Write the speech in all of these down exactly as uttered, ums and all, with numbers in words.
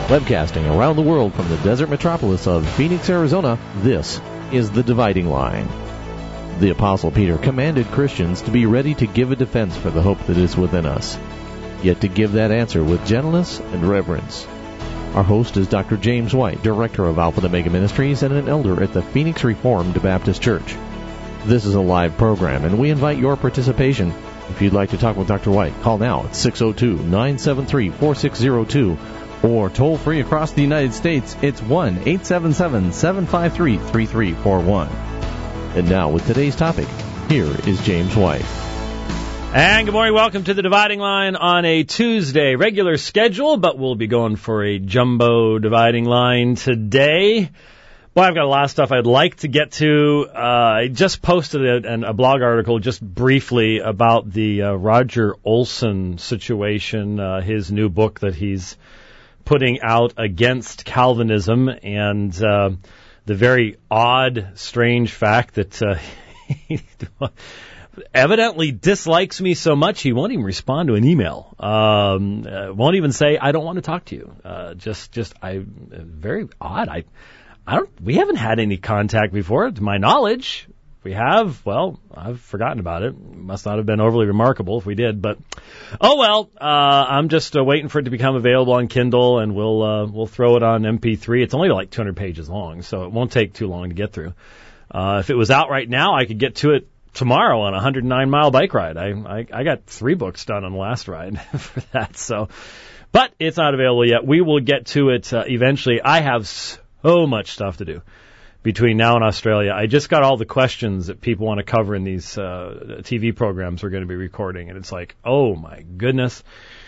Webcasting around the world from the desert metropolis of Phoenix, Arizona, this is The Dividing Line. The Apostle Peter commanded Christians to be ready to give a defense for the hope that is within us, yet to give that answer with gentleness and reverence. Our host is Doctor James White, Director of Alpha and Omega Ministries and an elder at the Phoenix Reformed Baptist Church. This is a live program, and we invite your participation. If you'd like to talk with Doctor White, call now at six oh two, nine seven three, four six oh two, or toll free across the United States, it's one eight seven seven, seven five three, three three four one. And now, with today's topic, here is James White. And good morning, welcome to The Dividing Line on a Tuesday. Regular schedule, but we'll be going for a jumbo dividing line today. Boy, I've got a lot of stuff I'd like to get to. Uh, I just posted a, a blog article just briefly about the uh, Roger Olson situation, uh, his new book that he's putting out against Calvinism, and uh, the very odd, strange fact that uh, he evidently dislikes me so much he won't even respond to an email. Um, uh, won't even say, I don't want to talk to you. Uh, just, just, I, very odd. I, I don't, we haven't had any contact before, to my knowledge. If we have, well, I've forgotten about it. Must not have been overly remarkable if we did, but oh well. Uh, I'm just uh, waiting for it to become available on Kindle, and we'll uh, we'll throw it on M P three. It's only like two hundred pages long, so it won't take too long to get through. Uh, if it was out right now, I could get to it tomorrow on a one hundred nine mile bike ride. I, I I got three books done on the last ride for that. So, but it's not available yet. We will get to it uh, eventually. I have so much stuff to do between now and Australia. I just got all the questions that people want to cover in these uh, T V programs we're going to be recording, and it's like, oh my goodness,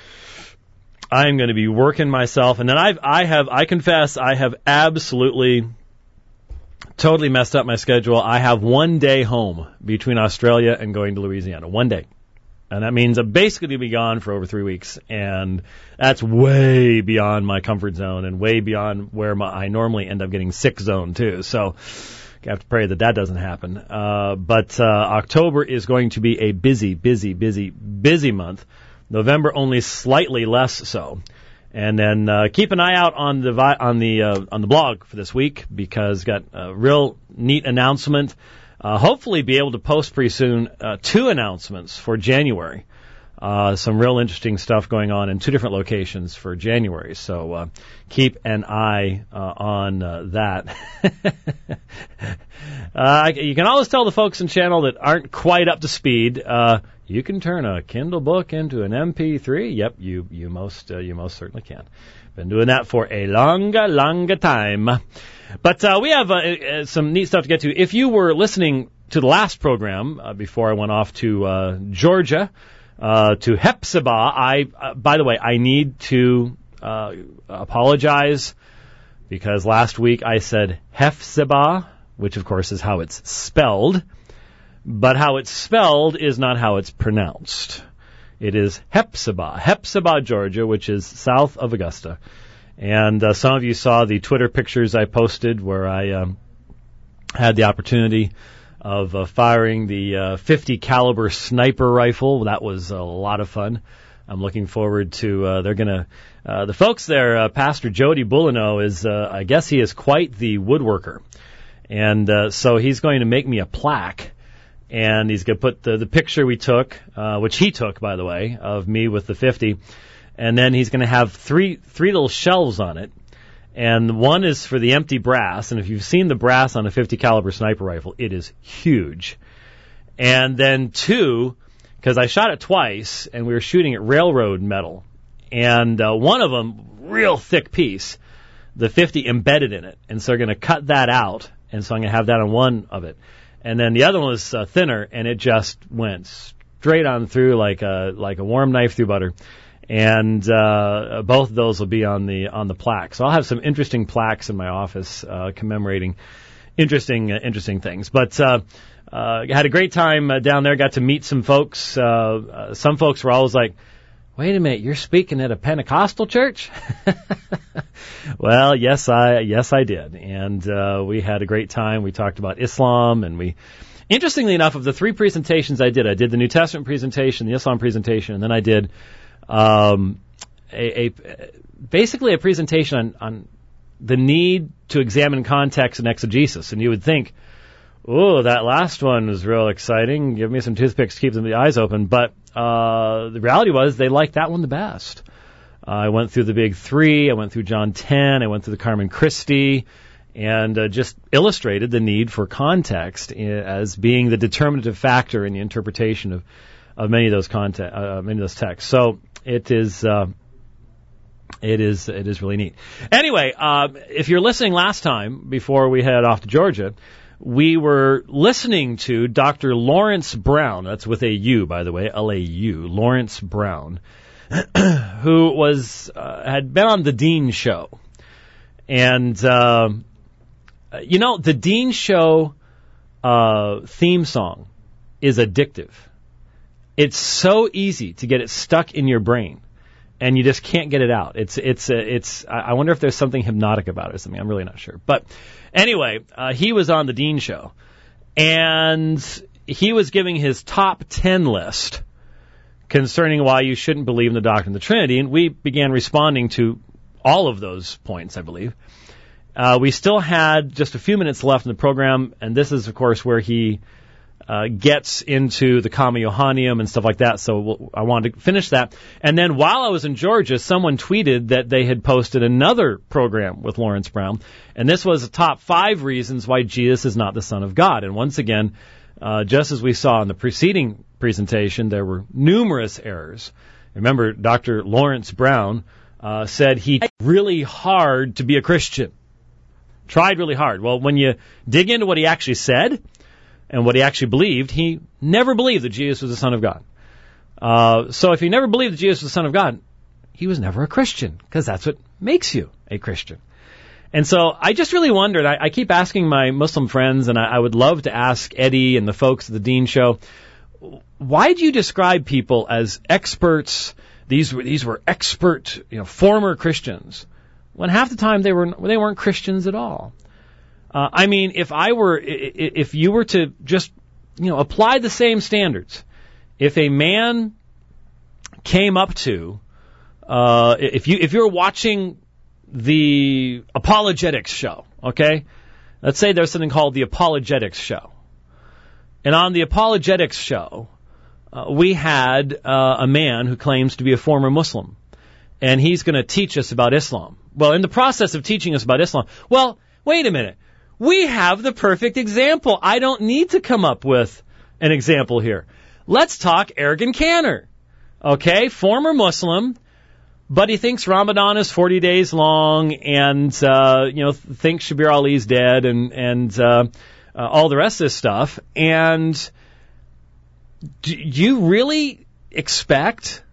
I'm going to be working myself. And then I've, I have, I confess, I have absolutely, totally messed up my schedule. I have one day home between Australia and going to Louisiana, one day. And that means I'm basically going to be gone for over three weeks, and that's way beyond my comfort zone and way beyond where my, I normally end up getting sick zone, too. So I have to pray that that doesn't happen. Uh, but uh, October is going to be a busy, busy, busy, busy month. November only slightly less so. And then uh, keep an eye out on the vi- on the uh, on the blog for this week, because got a real neat announcement. Uh, hopefully be able to post pretty soon uh, two announcements for January. Uh, some real interesting stuff going on in two different locations for January. So uh, keep an eye uh, on uh, that. uh, you can always tell the folks in channel that aren't quite up to speed. Uh, you can turn a Kindle book into an M P three. Yep, you you most uh, you most certainly can. Been doing that for a longer, longer time. But uh, we have uh, uh, some neat stuff to get to. If you were listening to the last program uh, before I went off to uh, Georgia, uh, to Hephzibah, I, uh, by the way, I need to uh, apologize, because last week I said Hephzibah, which of course is how it's spelled, but how it's spelled is not how it's pronounced. It is Hephzibah, Hephzibah, Georgia, which is south of Augusta. And uh, some of you saw the Twitter pictures I posted where I um, had the opportunity of uh, firing the uh, fifty caliber sniper rifle. That was a lot of fun. I'm looking forward to, uh, they're going to, uh, the folks there, uh, Pastor Jody Bullino is, uh, I guess he is quite the woodworker. And uh, so he's going to make me a plaque. And he's going to put the, the picture we took, uh, which he took, by the way, of me with the fifty. And then he's going to have three three little shelves on it, and one is for the empty brass. And if you've seen the brass on a fifty caliber sniper rifle, it is huge. And then two, because I shot it twice, and we were shooting at railroad metal, and uh, one of them, real thick piece, the fifty embedded in it, and so they're going to cut that out, and so I'm going to have that on one of it. And then the other one was uh, thinner, and it just went straight on through like a like a warm knife through butter. And uh, both of those will be on the on the plaque. So I'll have some interesting plaques in my office uh, commemorating interesting uh, interesting things. But uh, uh, had a great time uh, down there. Got to meet some folks. Uh, uh, some folks were always like, "Wait a minute, you're speaking at a Pentecostal church?" Well, yes, I yes I did, and uh, we had a great time. We talked about Islam, and we. Interestingly enough, of the three presentations I did, I did the New Testament presentation, the Islam presentation, and then I did. Um, a, a basically a presentation on, on the need to examine context and exegesis. And you would think, oh, that last one was real exciting. Give me some toothpicks to keep them the eyes open. But uh, the reality was they liked that one the best. Uh, I went through the big three. I went through John ten. I went through the Carmen Christi, and uh, just illustrated the need for context as being the determinative factor in the interpretation of, of many of those content, uh, many of those texts. So it is. Uh, It is it is really neat. Anyway, uh, if you're listening last time, before we head off to Georgia, we were listening to Doctor Lawrence Brown. That's with a U, by the way, L A U, Lawrence Brown, who was uh, had been on the Dean Show. And, uh, you know, the Dean Show uh, theme song is addictive. It's so easy to get it stuck in your brain. And you just can't get it out. It's it's uh, it's. I wonder if there's something hypnotic about it or something. I'm really not sure. But anyway, uh, he was on the Dean Show, and he was giving his top ten list concerning why you shouldn't believe in the doctrine of the Trinity, and we began responding to all of those points, I believe. Uh, we still had just a few minutes left in the program, and this is, of course, where he Uh, gets into the Comma Johanneum and stuff like that, so we'll, I wanted to finish that. And then while I was in Georgia, someone tweeted that they had posted another program with Lawrence Brown, and this was the top five reasons why Jesus is not the Son of God. And once again, uh, just as we saw in the preceding presentation, there were numerous errors. Remember, Doctor Lawrence Brown uh, said he tried really hard to be a Christian. Tried really hard. Well, when you dig into what he actually said, and what he actually believed, he never believed that Jesus was the Son of God. Uh, so if he never believed that Jesus was the Son of God, he was never a Christian, because that's what makes you a Christian. And so I just really wondered, I, I keep asking my Muslim friends, and I, I would love to ask Eddie and the folks at the Dean Show, why do you describe people as experts? These were, these were expert, you know, former Christians, when half the time they were they weren't Christians at all. Uh, I mean, if I were, if you were to just, you know, apply the same standards, if a man came up to, uh, if you, if you're watching the apologetics show, okay, let's say there's something called the apologetics show, and on the apologetics show, uh, we had uh, a man who claims to be a former Muslim, and he's going to teach us about Islam. Well, in the process of teaching us about Islam, well, wait a minute. We have the perfect example. I don't need to come up with an example here. Let's talk Ergun Cantor. Okay, former Muslim, but he thinks Ramadan is forty days long, and uh, you know, thinks Shabir Ali's dead, and and uh, uh, all the rest of this stuff. And do you really expect?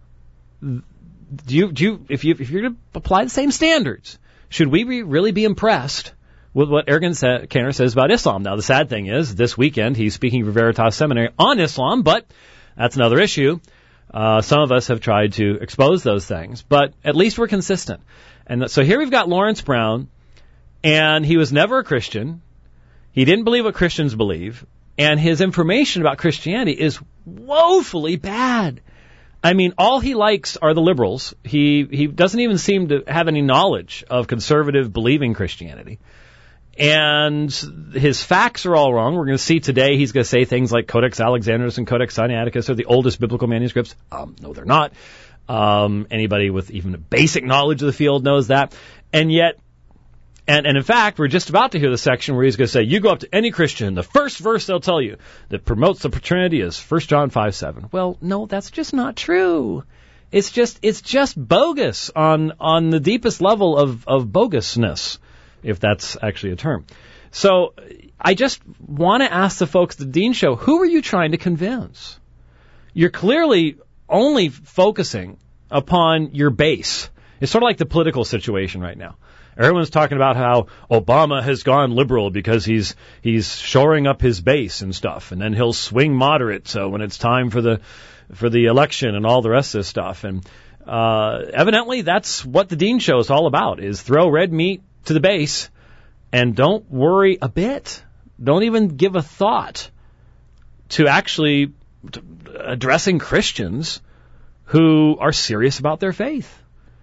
Do you do you, if you if you're going to apply the same standards, should we be, really be impressed with what Ergun Cantor says about Islam? Now, the sad thing is, this weekend he's speaking for Veritas Seminary on Islam, but that's another issue. Uh, some of us have tried to expose those things, but at least we're consistent. And so here we've got Lawrence Brown, and he was never a Christian. He didn't believe what Christians believe, and his information about Christianity is woefully bad. I mean, all he likes are the liberals. He he doesn't even seem to have any knowledge of conservative believing Christianity. And his facts are all wrong. We're going to see today he's going to say things like Codex Alexandrinus and Codex Sinaiticus are the oldest biblical manuscripts. Um, no, they're not. Um, anybody with even a basic knowledge of the field knows that. And yet, and, and in fact, we're just about to hear the section where he's going to say, you go up to any Christian, the first verse they'll tell you that promotes the Trinity is First John five seven. Well, no, that's just not true. It's just, it's just bogus on, on the deepest level of, of bogusness, if that's actually a term. So I just want to ask the folks at the Dean Show, who are you trying to convince? You're clearly only focusing upon your base. It's sort of like the political situation right now. Everyone's talking about how Obama has gone liberal because he's he's shoring up his base and stuff, and then he'll swing moderate so when it's time for the for the election and all the rest of this stuff. And uh, evidently that's what the Dean Show is all about, is throw red meat to the base, and don't worry a bit. Don't even give a thought to actually addressing Christians who are serious about their faith.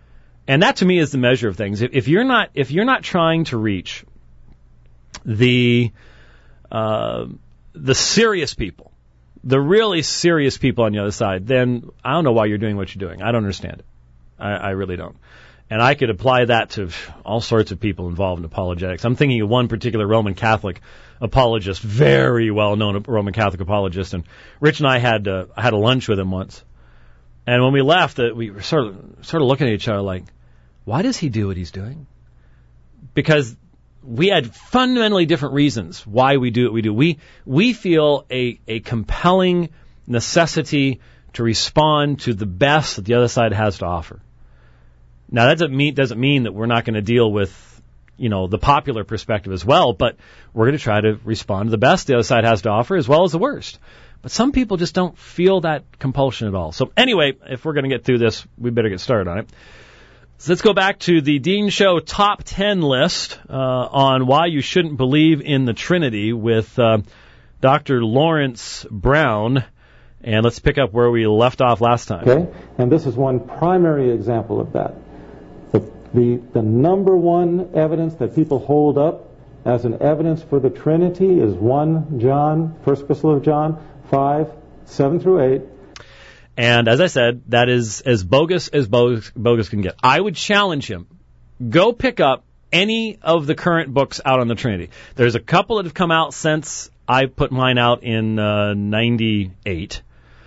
And that to me is the measure of things. If, if you're not if you're not trying to reach the uh, the serious people, the really serious people on the other side, then I don't know why you're doing what you're doing. I don't understand it. I, I really don't. And I could apply that to all sorts of people involved in apologetics. I'm thinking of one particular Roman Catholic apologist, very well-known Roman Catholic apologist. And Rich and I had uh, had a lunch with him once. And when we left, uh, we were sort of sort of looking at each other like, why does he do what he's doing? Because we had fundamentally different reasons why we do what we do. We we feel a, a compelling necessity to respond to the best that the other side has to offer. Now, that doesn't mean, doesn't mean that we're not going to deal with, you know, the popular perspective as well, but we're going to try to respond to the best the other side has to offer as well as the worst. But some people just don't feel that compulsion at all. So anyway, if we're going to get through this, we better get started on it. So let's go back to the Dean Show Top ten list uh, on why you shouldn't believe in the Trinity with uh, Doctor Lawrence Brown. And let's pick up where we left off last time. Okay, and this is one primary example of that. The, the, the number one evidence that people hold up as an evidence for the Trinity is First John, First Epistle of John, five, seven through eight. And as I said, that is as bogus as bogus, bogus can get. I would challenge him. Go pick up any of the current books out on the Trinity. There's a couple that have come out since I put mine out in uh, ninety-eight.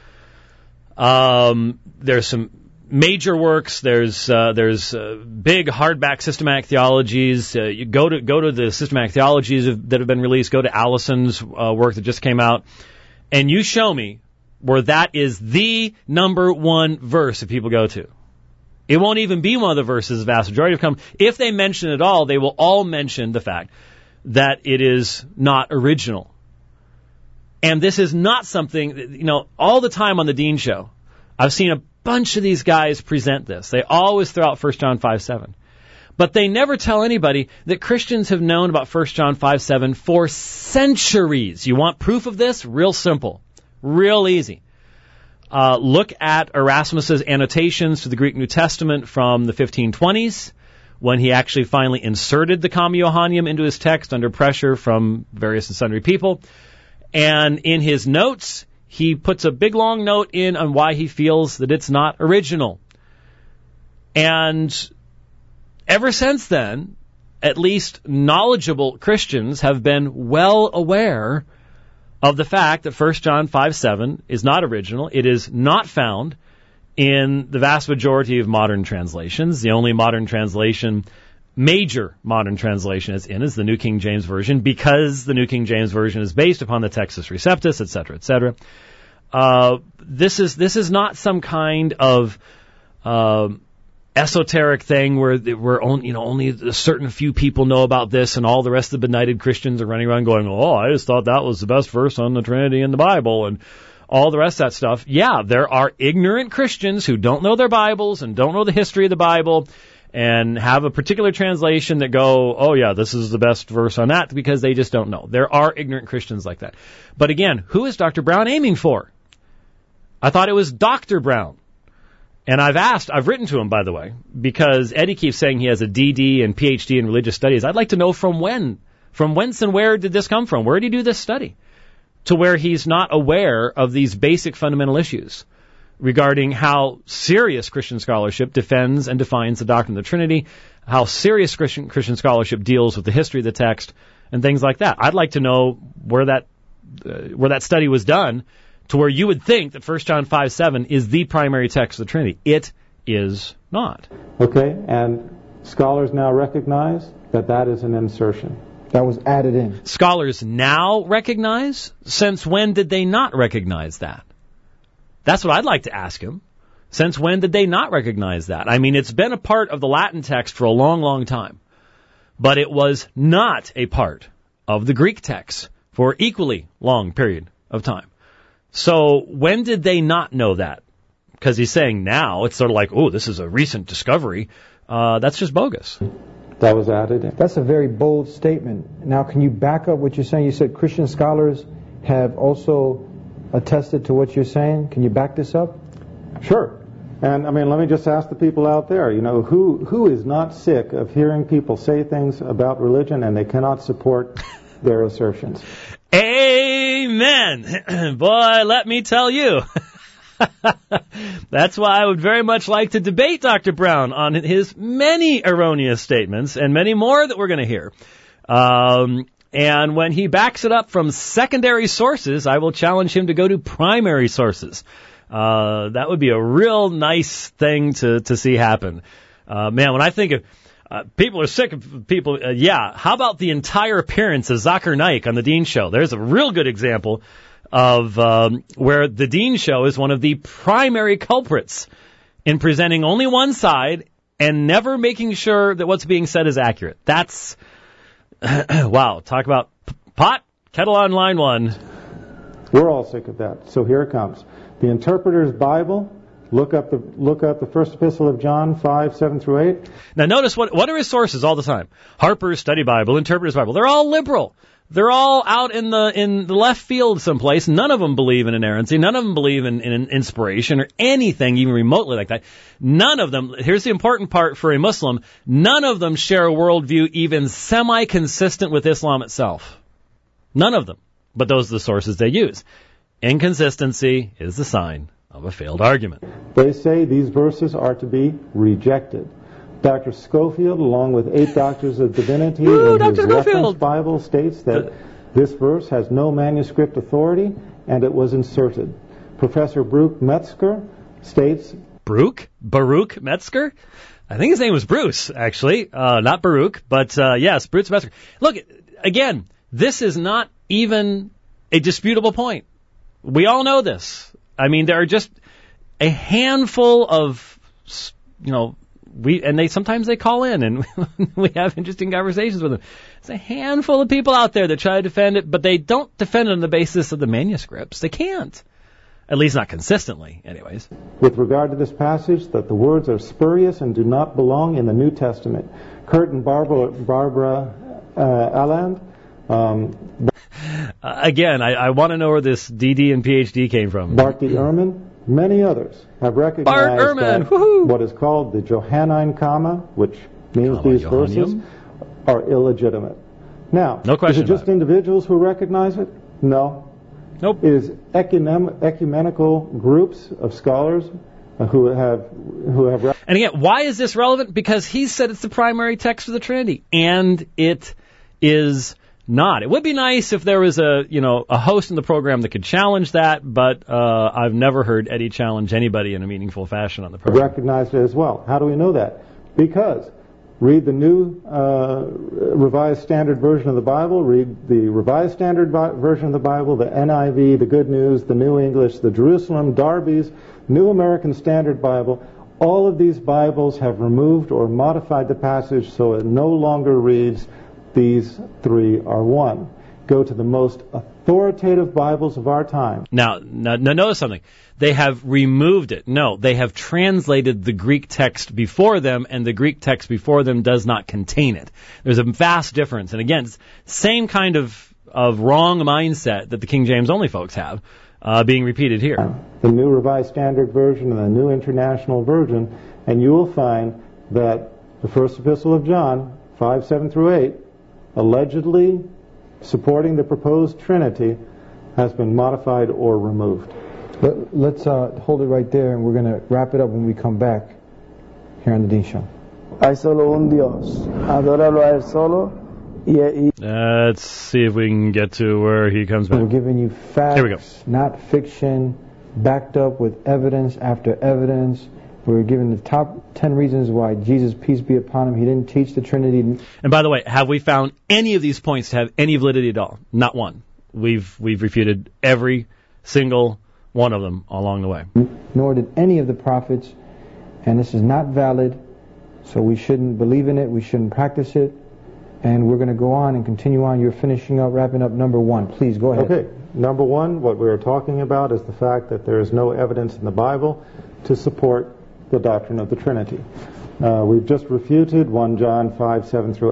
Um, there's some major works. There's uh, there's uh, big hardback systematic theologies. Uh, you go to go to the systematic theologies that have been released. Go to Allison's uh, work that just came out, and you show me where that is the number one verse that people go to. It won't even be one of the verses. The vast majority of come. If they mention it at all, they will all mention the fact that it is not original. And this is not something, you know, all the time on the Dean Show, I've seen a bunch of these guys present this. They always throw out First John five seven. But they never tell anybody that Christians have known about First John five seven for centuries. You want proof of this? Real simple. Real easy. Uh, look at Erasmus's annotations to the Greek New Testament from the fifteen twenties, when he actually finally inserted the Comma Johanneum into his text under pressure from various and sundry people. And in his notes, he puts a big long note in on why he feels that it's not original. And ever since then, at least knowledgeable Christians have been well aware of the fact that First John five seven is not original. It is not found in the vast majority of modern translations. The only modern translation, major modern translation it's in is the New King James Version, because the New King James Version is based upon the Textus Receptus, et cetera, et cetera. Uh, this is this is not some kind of uh, esoteric thing where where only you know only a certain few people know about this, and all the rest of the benighted Christians are running around going, "Oh, I just thought that was the best verse on the Trinity in the Bible," and all the rest of that stuff. Yeah, there are ignorant Christians who don't know their Bibles and don't know the history of the Bible, and have a particular translation that go, oh yeah, this is the best verse on that, because they just don't know. There are ignorant Christians like that. But again, who is Doctor Brown aiming for? I thought it was Doctor Brown. And I've asked, I've written to him, by the way, because Eddie keeps saying he has a D D and P H D in religious studies. I'd like to know from when. From whence and where did this come from? Where did he do this study? To where he's not aware of these basic fundamental issues regarding how serious Christian scholarship defends and defines the doctrine of the Trinity, how serious Christian, Christian scholarship deals with the history of the text, and things like that. I'd like to know where that uh, where that study was done, to where you would think that First John five seven is the primary text of the Trinity. It is not. Okay, and scholars now recognize that that is an insertion. That was added in. Scholars now recognize? Since when did they not recognize that? That's what I'd like to ask him. Since when did they not recognize that? I mean, it's been a part of the Latin text for a long, long time. But it was not a part of the Greek text for equally long period of time. So when did they not know that? Because he's saying now, it's sort of like, oh, this is a recent discovery. Uh, that's just bogus. That was added in. That's a very bold statement. Now, can you back up what you're saying? You said Christian scholars have also attested to what you're saying. Can you back this up? Sure. And, I mean, let me just ask the people out there, you know, who who is not sick of hearing people say things about religion and they cannot support their assertions? Amen. Boy, let me tell you. That's why I would very much like to debate Doctor Brown on his many erroneous statements and many more that we're going to hear. Um, and when he backs it up from secondary sources, I will challenge him to go to primary sources. Uh, that would be a real nice thing to, to see happen. Uh, man, when I think of, uh, people are sick of people, uh, yeah, how about the entire appearance of Zakir Naik on the Dean Show? There's a real good example of, um, where the Dean Show is one of the primary culprits in presenting only one side and never making sure that what's being said is accurate. That's, wow, talk about p- pot, kettle on line one. We're all sick of that. So here it comes. The Interpreter's Bible, look up the look up the First Epistle of John five, seven through eight. Now notice what what are his sources all the time? Harper's Study Bible, Interpreter's Bible. They're all liberal. They're all out in the in the left field someplace. None of them believe in inerrancy. None of them believe in, in inspiration or anything even remotely like that. None of them, here's the important part for a Muslim, none of them share a worldview even semi-consistent with Islam itself. None of them. But those are the sources they use. Inconsistency is the sign of a failed argument. They say these verses are to be rejected. Doctor Scofield, along with eight doctors of divinity Ooh, in Doctor his reference Scofield. Bible, states that this verse has no manuscript authority and it was inserted. Professor Baruch Metzger states... Baruch? Baruch Metzger? I think his name was Bruce, actually. Uh, not Baruch, but uh, yes, Bruce Metzger. Look, again, this is not even a disputable point. We all know this. I mean, there are just a handful of, you know, we and they sometimes they call in and we have interesting conversations with them. There's a handful of people out there that try to defend it, but they don't defend it on the basis of the manuscripts. They can't. At least not consistently, anyways. With regard to this passage, that the words are spurious and do not belong in the New Testament. Kurt and Barbara, Barbara uh, Alland... Um, Uh, again, I, I want to know where this D D and P H D came from. Barty Ehrman, many others have recognized Bart Ehrman, that woohoo! what is called the Johannine comma, which means Comma these Johannium? verses, are illegitimate. Now, No question is it just about it. individuals who recognize it? No. Nope. It is ecumen- ecumenical groups of scholars who have who have. Re- And again, why is this relevant? Because he said it's the primary text of the Trinity, and it is not. It would be nice if there was a, you know, a host in the program that could challenge that, but uh, I've never heard Eddie challenge anybody in a meaningful fashion on the program. recognized it as well. How do we know that? Because read the new uh, Revised Standard Version of the Bible, read the Revised Standard Bi- Version of the Bible, the N I V, the Good News, the New English, the Jerusalem, Darby's, New American Standard Bible. All of these Bibles have removed or modified the passage so it no longer reads, these three are one. Go to the most authoritative Bibles of our time. Now, now, now notice something. They have removed it. No, they have translated the Greek text before them, and the Greek text before them does not contain it. There's a vast difference. And again, it's same kind of, of wrong mindset that the King James only folks have uh, being repeated here. The New Revised Standard Version and the New International Version, and you will find that the First Epistle of John, five, seven through eight, allegedly supporting the proposed Trinity, has been modified or removed. Let, let's uh, hold it right there, and we're going to wrap it up when we come back here on the Dean Show. Hay solo un Dios. Adóralo a él solo y, y Let's see if we can get to where he comes We're back. giving you facts, Here we go. not fiction, backed up with evidence after evidence. We're giving the top ten reasons why Jesus, peace be upon him, he didn't teach the Trinity. And by the way, have we found any of these points to have any validity at all? Not one. We've we've refuted every single one of them along the way. Nor did any of the prophets, and this is not valid, so we shouldn't believe in it, we shouldn't practice it, and we're going to go on and continue on. You're finishing up, wrapping up number one. Please, go ahead. Okay, number one, what we are talking about is the fact that there is no evidence in the Bible to support the doctrine of the Trinity. Uh, we've just refuted First John five, seven through eight.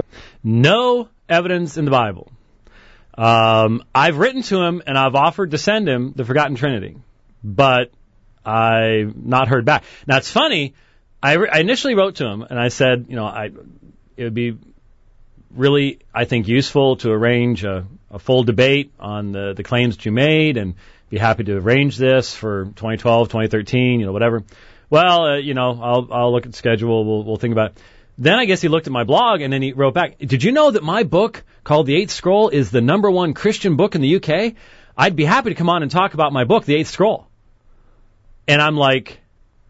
No evidence in the Bible. Um, I've written to him and I've offered to send him the Forgotten Trinity, but I've not heard back. Now, it's funny. I, re- I initially wrote to him, and I said, you know, I it would be really, I think, useful to arrange a, a full debate on the, the claims that you made, and be happy to arrange this for twenty twelve, twenty thirteen, you know, whatever. Well, uh, you know, I'll I'll look at the schedule. We'll we'll think about it. Then I guess he looked at my blog, and then he wrote back, did you know that my book called The Eighth Scroll is the number one Christian book in the U K? I'd be happy to come on and talk about my book, The Eighth Scroll. And I'm like,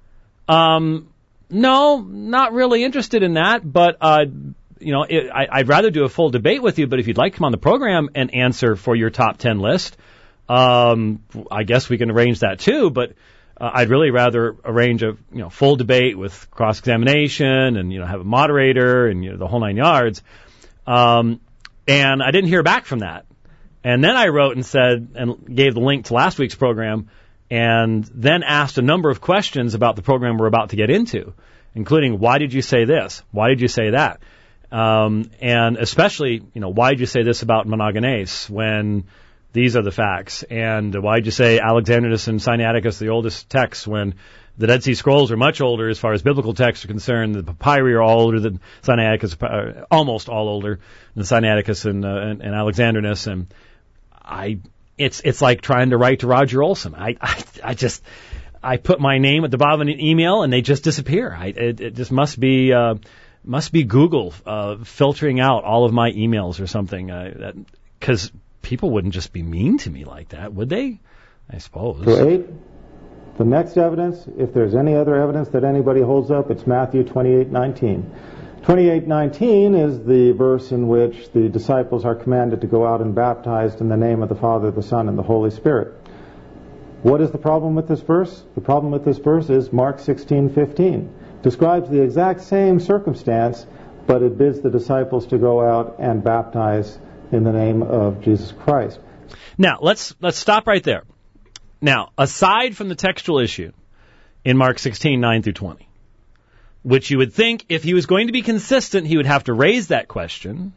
um, no, not really interested in that, but, uh, you know, it, I, I'd rather do a full debate with you, but if you'd like to come on the program and answer for your top ten list, um, I guess we can arrange that too, but Uh, I'd really rather arrange a you know full debate with cross-examination and you know have a moderator and you know the whole nine yards. Um, and I didn't hear back from that. And then I wrote and said and gave the link to last week's program, and then asked a number of questions about the program we're about to get into, including why did you say this? Why did you say that? Um, and especially you know why did you say this about Monogenes when these are the facts? And why'd you say Alexandrinus and Sinaiticus, the oldest texts, when the Dead Sea Scrolls are much older as far as biblical texts are concerned? The papyri are all older than Sinaiticus, uh, almost all older than Sinaiticus and, uh, and, and Alexandrinus. And I, it's it's like trying to write to Roger Olson. I I, I just I put my name at the bottom of an email and they just disappear. I, it, it just must be uh, must be Google uh, filtering out all of my emails or something. Because uh, people wouldn't just be mean to me like that, would they? I suppose. So eight, the next evidence, if there's any other evidence that anybody holds up, it's Matthew twenty-eight nineteen. twenty-eight nineteen is the verse in which the disciples are commanded to go out and baptized in the name of the Father, the Son, and the Holy Spirit. What is the problem with this verse? The problem with this verse is Mark sixteen fifteen. Describes the exact same circumstance, but it bids the disciples to go out and baptize in the name of Jesus Christ. Now, let's let's stop right there. Now, aside from the textual issue in Mark sixteen, nine through twenty, which you would think if he was going to be consistent, he would have to raise that question,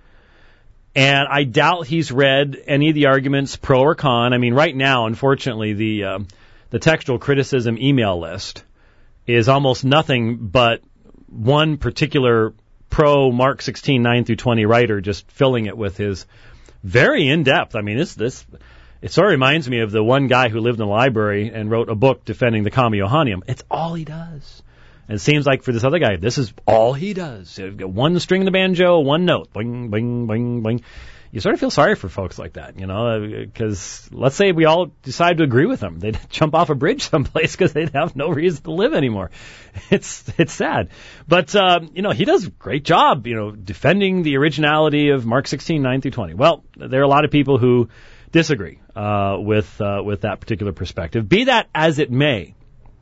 and I doubt he's read any of the arguments pro or con. I mean, right now, unfortunately, the uh, the textual criticism email list is almost nothing but one particular pro Mark sixteen, nine through twenty writer just filling it with his very in-depth. I mean, this this it sort of reminds me of the one guy who lived in the library and wrote a book defending the Comma Johanneum. It's all he does. And it seems like for this other guy, this is all he does. One string of the banjo, one note, bing, bing, bing, bing. You sort of feel sorry for folks like that, you know, because let's say we all decide to agree with them. They'd jump off a bridge someplace because they'd have no reason to live anymore. It's it's sad. But, um, you know, he does a great job, you know, defending the originality of Mark sixteen, nine through twenty. Well, there are a lot of people who disagree uh, with uh, with that particular perspective. Be that as it may,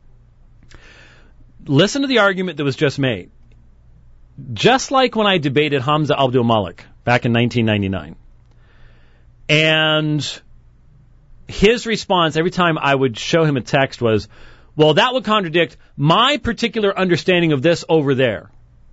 listen to the argument that was just made. Just like when I debated Hamza Abdul Malik back in nineteen ninety-nine. And his response every time I would show him a text was, well, that would contradict my particular understanding of this over there.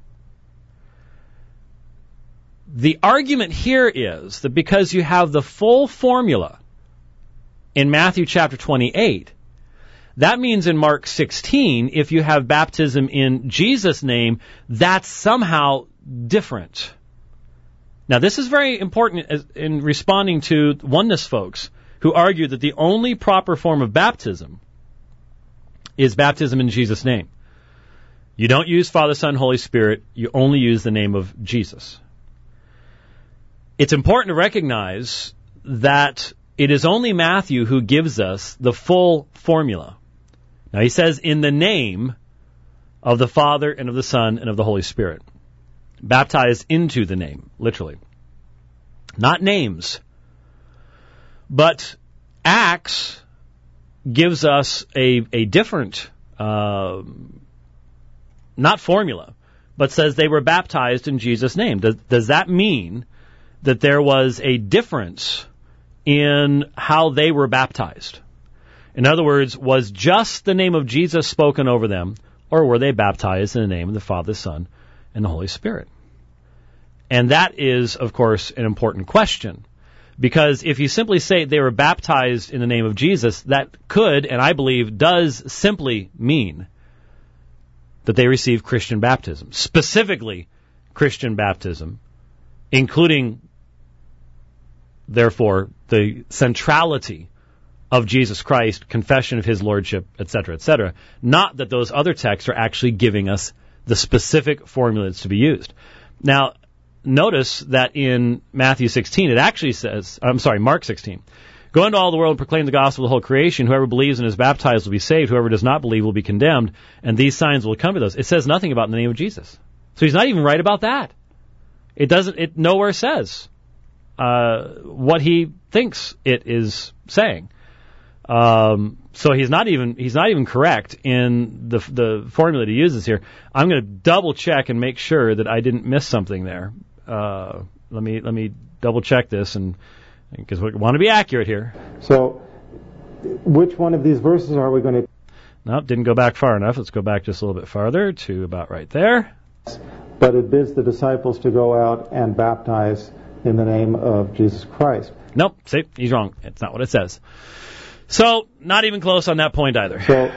The argument here is that because you have the full formula in Matthew chapter twenty-eight, that means in Mark sixteen, if you have baptism in Jesus' name, that's somehow different. Now, this is very important in responding to oneness folks who argue that the only proper form of baptism is baptism in Jesus' name. You don't use Father, Son, Holy Spirit. You only use the name of Jesus. It's important to recognize that it is only Matthew who gives us the full formula. Now, he says, in the name of the Father and of the Son and of the Holy Spirit. Baptized into the name, literally. Not names. But Acts gives us a, a different, uh, not formula, but says they were baptized in Jesus' name. Does, does that mean that there was a difference in how they were baptized? In other words, was just the name of Jesus spoken over them, or were they baptized in the name of the Father, Son, and the Holy Spirit? And that is, of course, an important question, Because if you simply say they were baptized in the name of Jesus, that could, and I believe does simply mean that they received Christian baptism, specifically Christian baptism, including, therefore, the centrality of Jesus Christ, confession of his lordship, et cetera, et cetera. Not that those other texts are actually giving us the specific formulas to be used. Now, notice that in Matthew sixteen, it actually says, I'm sorry, Mark sixteen, go into all the world and proclaim the gospel to the whole creation. Whoever believes and is baptized will be saved. Whoever does not believe will be condemned. And these signs will come to those. It says nothing about in the name of Jesus. So he's not even right about that. It doesn't, it nowhere says uh, what he thinks it is saying. Um, so he's not even he's not even correct in the the formula he uses here. I'm going to double check and make sure that I didn't miss something there. Uh, let me let me double check this, and because we want to be accurate here. So, which one of these verses are we going to? Nope, didn't go back far enough. Let's go back just a little bit farther to about right there. But it bids the disciples to go out and baptize in the name of Jesus Christ. Nope, see, he's wrong. It's not what it says. So, not even close on that point either. So,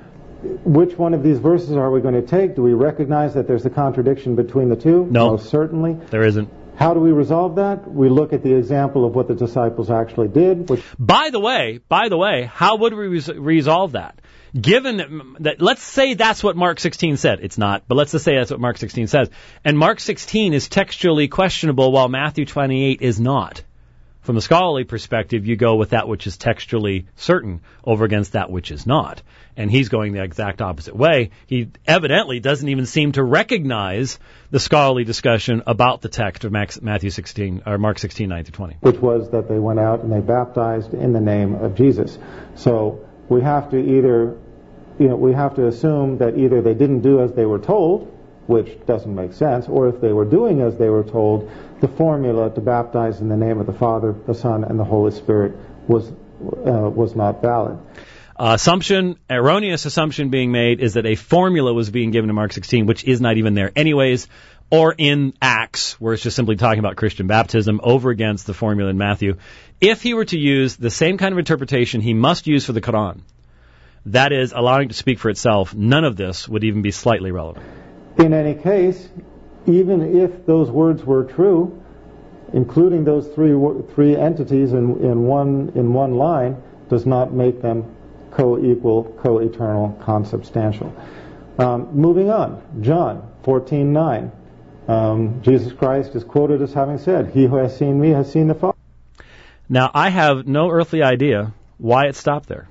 which one of these verses are we going to take? Do we recognize that there's a contradiction between the two? No. Most certainly. There isn't. How do we resolve that? We look at the example of what the disciples actually did. Which by the way, by the way, how would we res- resolve that? Given that, let's say that's what Mark sixteen said. It's not, but let's just say that's what Mark sixteen says. And Mark sixteen is textually questionable, while Matthew twenty-eight is not. From the scholarly perspective, you go with that which is textually certain over against that which is not. And he's going the exact opposite way. He evidently doesn't even seem to recognize the scholarly discussion about the text of Matthew sixteen, or Mark sixteen, nine to twenty. Which was that they went out and they baptized in the name of Jesus. So we have to either, you know, we have to assume that either they didn't do as they were told, which doesn't make sense, or if they were doing as they were told, the formula to baptize in the name of the Father, the Son, and the Holy Spirit was uh, was not valid. Uh, assumption, erroneous assumption being made is that a formula was being given in Mark sixteen, which is not even there anyways, or in Acts, where it's just simply talking about Christian baptism over against the formula in Matthew. If he were to use the same kind of interpretation he must use for the Quran, that is, allowing it to speak for itself, none of this would even be slightly relevant. In any case, even if those words were true, including those three three entities in, in one in one line, does not make them co-equal, co-eternal, consubstantial. Um, moving on, John fourteen nine. Um, Jesus Christ is quoted as having said, "He who has seen me has seen the Father." Now, I have no earthly idea why it stopped there.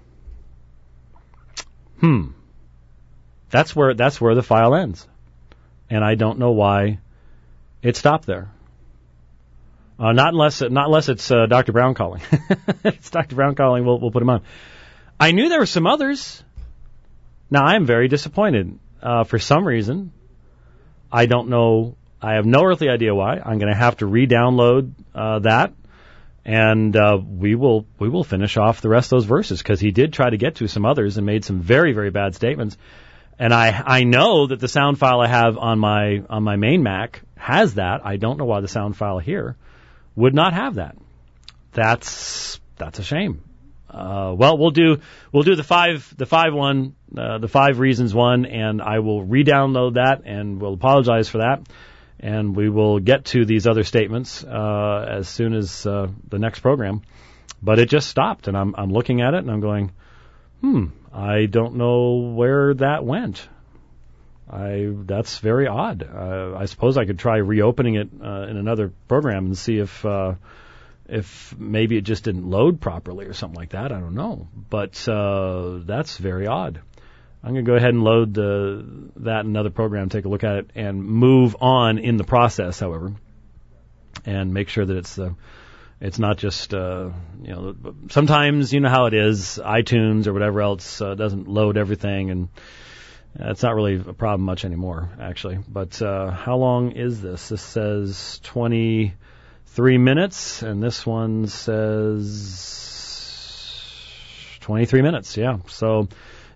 Hmm. That's where that's where the file ends. And I don't know why it stopped there. Uh, not unless not unless it's uh, Doctor Brown calling. It's Doctor Brown calling, we'll, we'll put him on. I knew there were some others. Now, I am very disappointed. Uh, for some reason, I don't know, I have no earthly idea why. I'm going to have to re-download uh, that, and uh, we will we will finish off the rest of those verses, because he did try to get to some others and made some very, very bad statements. And I I know that the sound file I have on my on my main Mac has that. I don't know why the sound file here would not have that. That's that's a shame. Uh, well, we'll do we'll do the five the five one uh, the five reasons one, and I will re-download that, and we'll apologize for that, and we will get to these other statements uh, as soon as uh, the next program. But it just stopped, and I'm I'm looking at it and I'm going, hmm. I don't know where that went. I that's very odd. Uh, I suppose I could try reopening it uh, in another program and see if uh, if maybe it just didn't load properly or something like that. I don't know. But uh, that's very odd. I'm going to go ahead and load the, that in another program, take a look at it, and move on in the process, however, and make sure that it's uh, It's not just, uh, you know, sometimes you know how it is, iTunes or whatever else uh, doesn't load everything, and it's not really a problem much anymore, actually. But uh, how long is this? This says twenty-three minutes, and this one says twenty-three minutes, yeah. So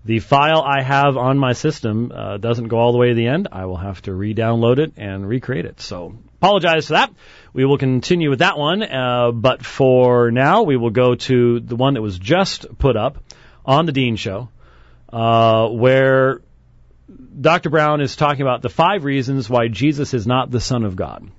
the file I have on my system uh, doesn't go all the way to the end. I will have to re-download it and recreate it. So apologize for that. We will continue with that one, uh, but for now we will go to the one that was just put up on the Dean Show, uh, where Doctor Brown is talking about the five reasons why Jesus is not the Son of God.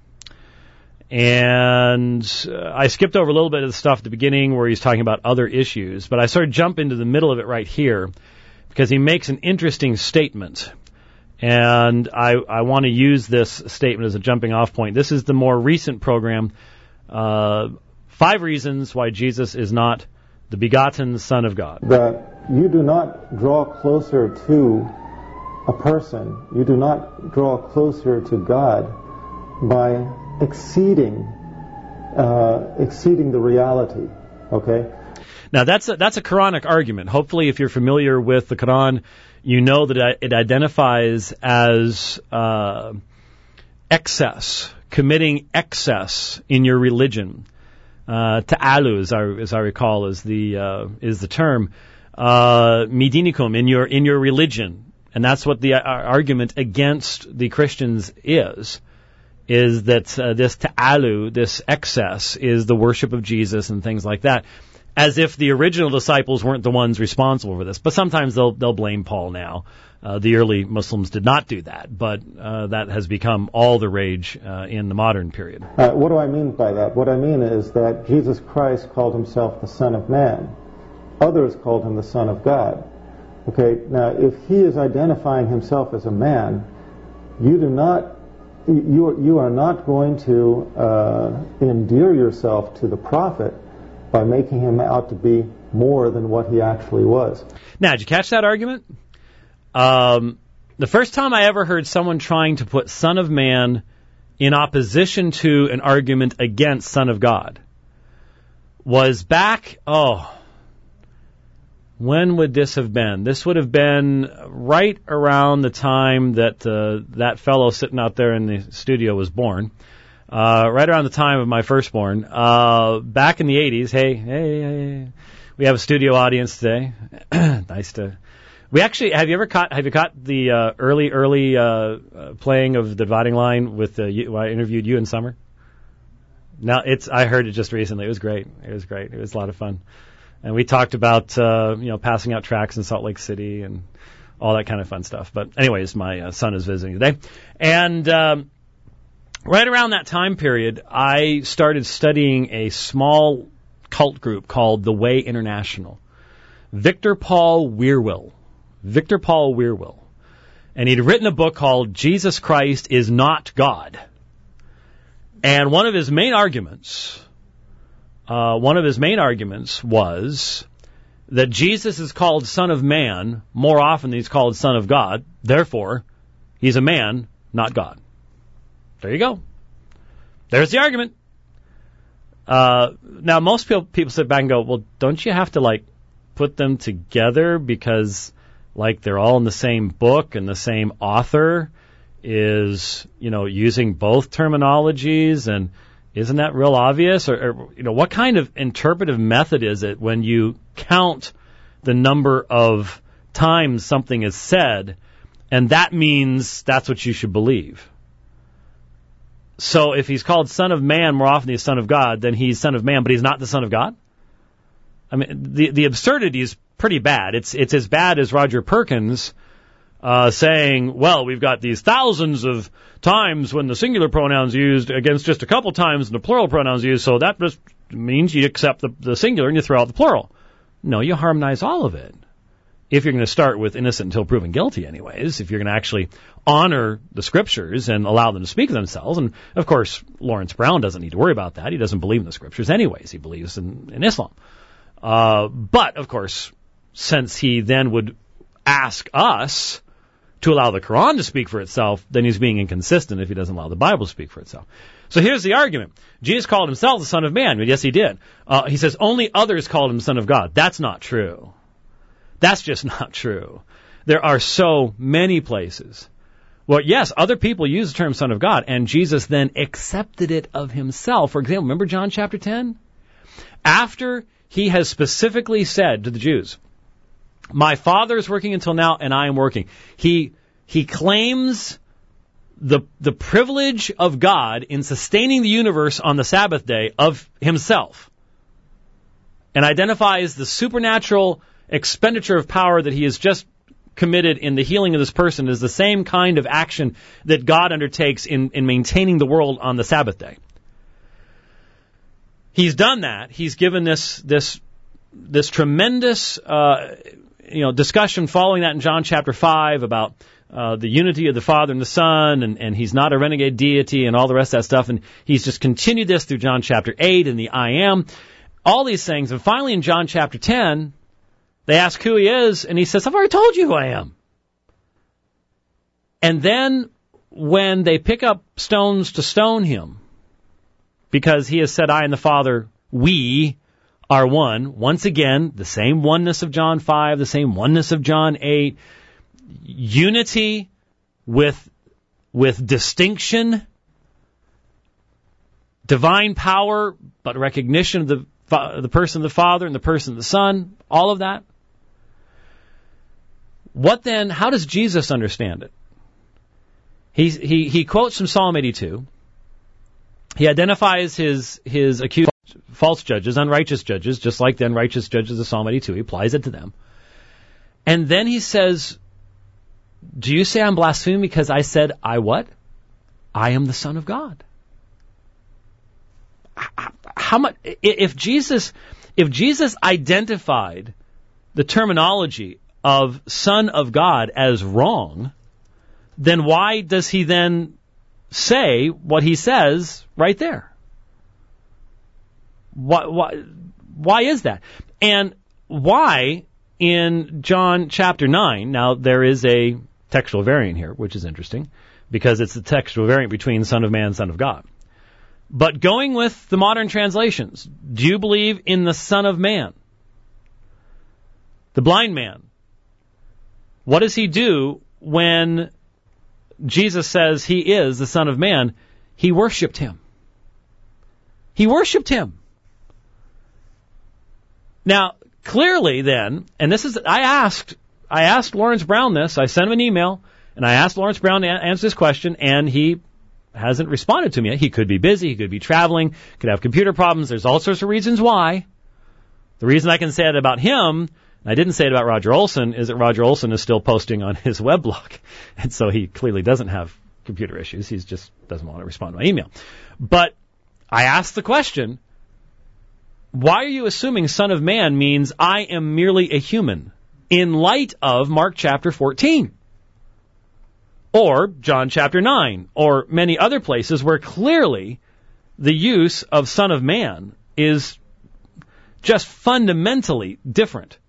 And uh, I skipped over a little bit of the stuff at the beginning where he's talking about other issues, but I sort of jump into the middle of it right here because he makes an interesting statement. And I, I want to use this statement as a jumping off point. This is the more recent program, uh, Five Reasons Why Jesus is Not the Begotten Son of God. That you do not draw closer to a person, you do not draw closer to God by exceeding uh, exceeding the reality, okay? Now, that's a, that's a Quranic argument. Hopefully, if you're familiar with the Quran, you know that it identifies as uh, excess, committing excess in your religion. Uh, ta'alu, as I, as I recall, is the uh, is the term. Uh, midinikum, in your in your religion, and that's what the uh, argument against the Christians is. Is that uh, this ta'alu, this excess, is the worship of Jesus and things like that, as if the original disciples weren't the ones responsible for this. But sometimes they'll they'll blame Paul now. Uh, the early Muslims did not do that, but uh, that has become all the rage uh, in the modern period. Uh, what do I mean by that? What I mean is that Jesus Christ called himself the Son of Man. Others called him the Son of God. Okay, now if he is identifying himself as a man, you do not You, you are not going to uh, endear yourself to the prophet by making him out to be more than what he actually was. Now, did you catch that argument? Um, the first time I ever heard someone trying to put Son of Man in opposition to an argument against Son of God was back, oh, when would this have been? This would have been right around the time that uh, that fellow sitting out there in the studio was born. Uh, right around the time of my firstborn. Uh, back in the eighties. Hey, hey, hey, we have a studio audience today. Nice to. We actually have you ever caught? Have you caught the uh, early, early uh, uh, playing of the Dividing Line with uh, you, I interviewed you in summer? Now it's. I heard it just recently. It was great. It was great. It was a lot of fun. And we talked about, uh, you know, passing out tracts in Salt Lake City and all that kind of fun stuff. But anyways, my uh, son is visiting today. And um, right around that time period, I started studying a small cult group called The Way International. Victor Paul Wierwille. Victor Paul Wierwille. And he'd written a book called Jesus Christ is Not God. And one of his main arguments... Uh, one of his main arguments was that Jesus is called Son of Man more often than he's called Son of God. Therefore, he's a man, not God. There you go. There's the argument. Uh, now, most people, people sit back and go, well, don't you have to, like, put them together because, like, they're all in the same book and the same author is, you know, using both terminologies and... Isn't that real obvious? Or, or, you know, what kind of interpretive method is it when you count the number of times something is said, and that means that's what you should believe? So if he's called Son of Man more often than he's Son of God, then he's Son of Man, but he's not the Son of God? I mean, the the absurdity is pretty bad. It's it's as bad as Roger Perkins uh, saying, well, we've got these thousands of times when the singular pronoun's used against just a couple times and the plural pronoun's used, so that just means you accept the, the singular and you throw out the plural. No, you harmonize all of it. If you're going to start with innocent until proven guilty anyways, if you're going to actually honor the scriptures and allow them to speak for themselves, and of course, Lawrence Brown doesn't need to worry about that. He doesn't believe in the scriptures anyways. He believes in, in Islam. Uh, but, of course, since he then would ask us to allow the Quran to speak for itself, then he's being inconsistent if he doesn't allow the Bible to speak for itself. So here's the argument. Jesus called himself the Son of Man. Yes, he did. Uh, he says only others called him Son of God. That's not true. That's just not true. There are so many places. Well, yes, other people use the term Son of God, and Jesus then accepted it of himself. For example, remember John chapter ten? After he has specifically said to the Jews, My Father is working until now, and I am working. He he claims the the privilege of God in sustaining the universe on the Sabbath day of himself, and identifies the supernatural expenditure of power that he has just committed in the healing of this person as the same kind of action that God undertakes in, in maintaining the world on the Sabbath day. He's done that. He's given this this this tremendous uh, you know discussion following that in John chapter five about uh, the unity of the Father and the Son, and, and he's not a renegade deity and all the rest of that stuff. And he's just continued this through John chapter eight and the I am, all these things. And finally in John chapter ten, they ask who he is, and he says, I've already told you who I am. And then when they pick up stones to stone him, because he has said, I and the Father, we are one. Once again, the same oneness of John five, the same oneness of John eight. Unity with, with distinction. Divine power, but recognition of the, the person of the Father and the person of the Son. All of that. What then, how does Jesus understand it? He, he, he quotes from Psalm eighty-two. He identifies his his accused false judges, unrighteous judges, just like the unrighteous judges of Psalm eighty-two. He applies it to them. And then he says, do you say I'm blaspheming because I said, I what? I am the Son of God. How much, if Jesus, if Jesus identified the terminology of Son of God as wrong, then why does he then say what he says right there? Why, why, why is that? And why in John chapter nine, now there is a textual variant here, which is interesting, because it's the textual variant between Son of Man, Son of God. But going with the modern translations, do you believe in the Son of Man? The blind man. What does he do when Jesus says he is the Son of Man? He worshipped him. He worshipped him. Now, clearly then, and this is, I asked, I asked Lawrence Brown this, I sent him an email, and I asked Lawrence Brown to answer this question, and he hasn't responded to me yet. He could be busy, he could be traveling, could have computer problems, there's all sorts of reasons why. The reason I can say it about him, and I didn't say it about Roger Olson, is that Roger Olson is still posting on his weblog. And so he clearly doesn't have computer issues. He just doesn't want to respond to my email. But I asked the question, why are you assuming Son of Man means I am merely a human in light of Mark chapter fourteen? Or John chapter nine, or many other places where clearly the use of Son of Man is just fundamentally different.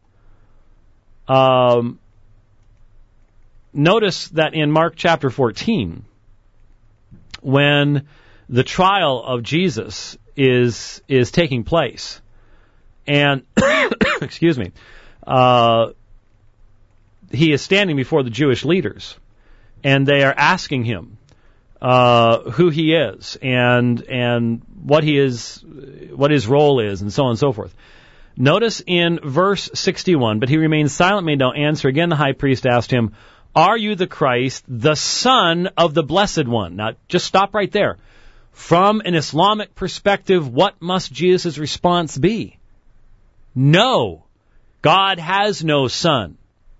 Um, notice that in Mark chapter fourteen, when the trial of Jesus is is taking place, and excuse me, uh, he is standing before the Jewish leaders, and they are asking him uh, who he is and and what he is, what his role is, and so on and so forth. Notice in verse sixty-one, but he remained silent, made no answer. Again, the high priest asked him, are you the Christ, the Son of the Blessed One? Now, just stop right there. From an Islamic perspective, what must Jesus' response be? No. God has no son.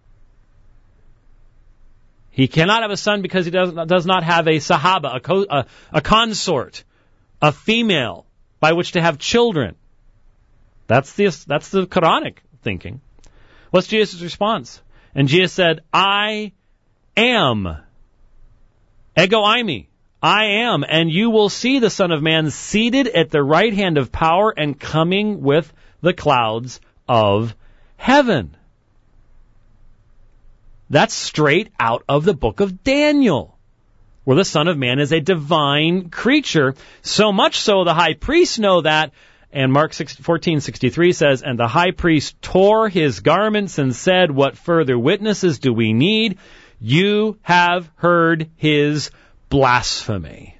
He cannot have a son because he does, does not have a sahaba, a, co, a, a consort, a female by which to have children. That's the, that's the Quranic thinking. What's Jesus' response? And Jesus said, I am. Ego eimi. I am. And you will see the Son of Man seated at the right hand of power and coming with the clouds of heaven. That's straight out of the book of Daniel, where the Son of Man is a divine creature. So much so the high priests know that. And Mark fourteen sixty-three says, and the high priest tore his garments and said, what further witnesses do we need? You have heard his blasphemy.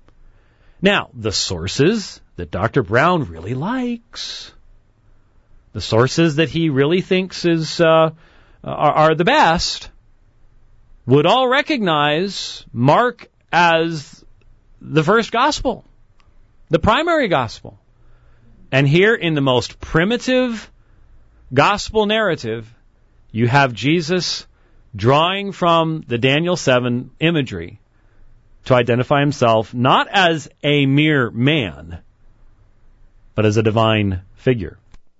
Now, the sources that Doctor Brown really likes, the sources that he really thinks is uh, are, are the best, would all recognize Mark as the first gospel, the primary gospel. And here in the most primitive gospel narrative, you have Jesus drawing from the Daniel seven imagery to identify himself not as a mere man, but as a divine figure.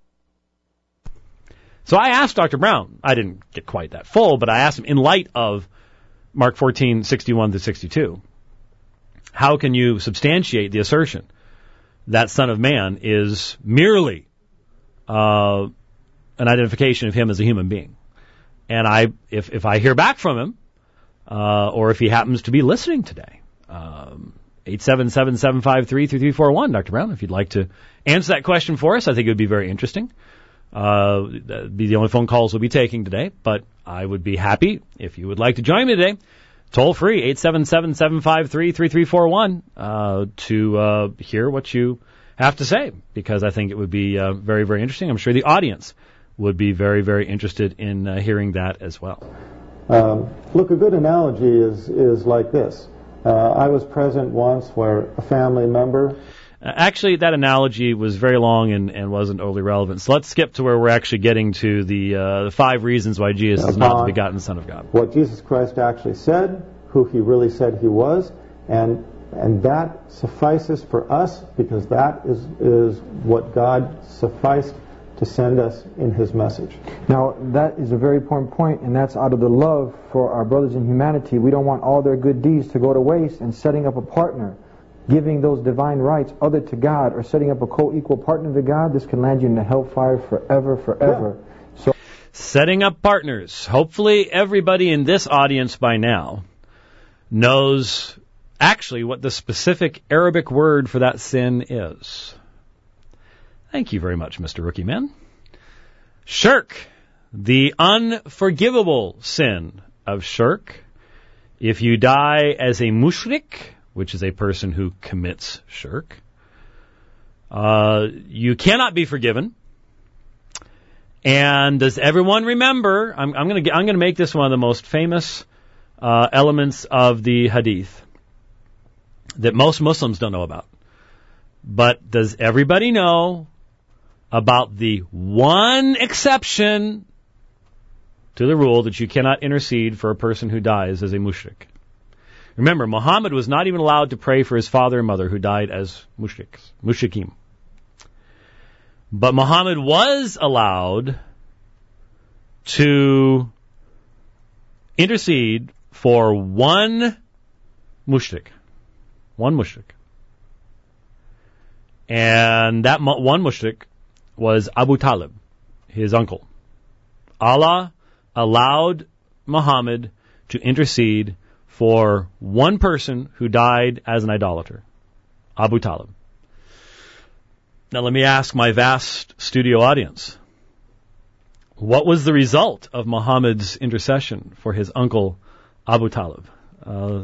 So I asked Doctor Brown, I didn't get quite that full, but I asked him, in light of Mark fourteen, sixty-one to sixty-two, how can you substantiate the assertion that Son of Man is merely uh, an identification of him as a human being? And I, if, if I hear back from him, uh, or if he happens to be listening today, um, eight seven seven, seven five three, three three four one, Doctor Brown, if you'd like to answer that question for us, I think it would be very interesting. Uh, that'd be the only phone calls we'll be taking today, but I would be happy if you would like to join me today. Toll free, eight seven seven, seven five three, three three four one, uh, to, uh, hear what you have to say, because I think it would be, uh, very, very interesting. I'm sure the audience would be very, very interested in uh, hearing that as well. Um, look, a good analogy is, is like this. Uh, I was present once where a family member... Uh, actually, that analogy was very long and, and wasn't overly relevant. So let's skip to where we're actually getting to the, uh, the five reasons why Jesus is not the begotten Son of God. What Jesus Christ actually said, who he really said he was, and and that suffices for us, because that is is what God sufficed to send us in his message. Now, that is a very important point, and that's out of the love for our brothers in humanity. We don't want all their good deeds to go to waste, and setting up a partner, giving those divine rights other to God, or setting up a co-equal partner to God, this can land you in the hellfire forever, forever. Yeah. So, setting up partners. Hopefully everybody in this audience by now knows actually what the specific Arabic word for that sin is. Thank you very much, Mister Rookie Man. Shirk, the unforgivable sin of shirk. If you die as a mushrik, which is a person who commits shirk, uh, you cannot be forgiven. And does everyone remember? I'm, I'm going to I'm going to make this one of the most famous uh, elements of the Hadith that most Muslims don't know about. But does everybody know about the one exception to the rule that you cannot intercede for a person who dies as a mushrik? Remember, Muhammad was not even allowed to pray for his father and mother who died as mushriks, mushrikim. But Muhammad was allowed to intercede for one mushrik. One mushrik. And that mu- one mushrik was Abu Talib, his uncle. Allah allowed Muhammad to intercede for one person who died as an idolater, Abu Talib. Now let me ask my vast studio audience, what was the result of Muhammad's intercession for his uncle Abu Talib? Uh,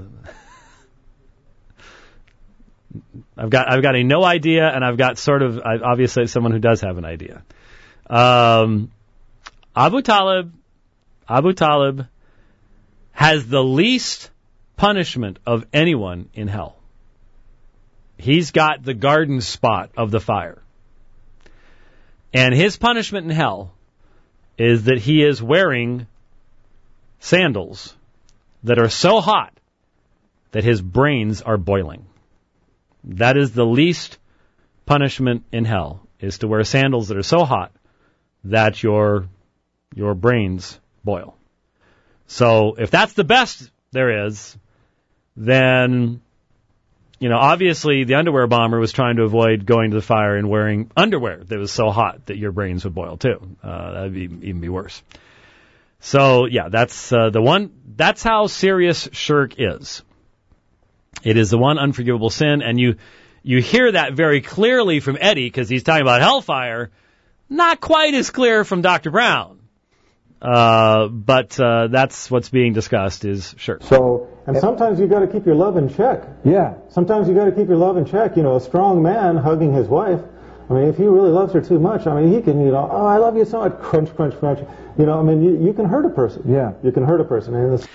I've got I've got a no idea, and I've got sort of I, obviously someone who does have an idea. Um, Abu Talib, Abu Talib has the least punishment of anyone in hell. He's got the garden spot of the fire. And his punishment in hell is that he is wearing sandals that are so hot that his brains are boiling. That is the least punishment in hell, is to wear sandals that are so hot that your your brains boil. So if that's the best there is, then, you know, obviously the underwear bomber was trying to avoid going to the fire and wearing underwear that was so hot that your brains would boil too. Uh, that'd be, even be worse. So yeah, that's uh, the one. That's how serious shirk is. It is the one unforgivable sin, and you you hear that very clearly from Eddie because he's talking about hellfire. Not quite as clear from Doctor Brown. Uh, but uh, that's what's being discussed is shirk. So, and sometimes you got to keep your love in check. Yeah. Sometimes you got to keep your love in check. You know, a strong man hugging his wife, I mean, if he really loves her too much, I mean, he can, you know, oh, I love you so much, crunch, crunch, crunch. You know, I mean, you, you can hurt a person. Yeah. You can hurt a person. And this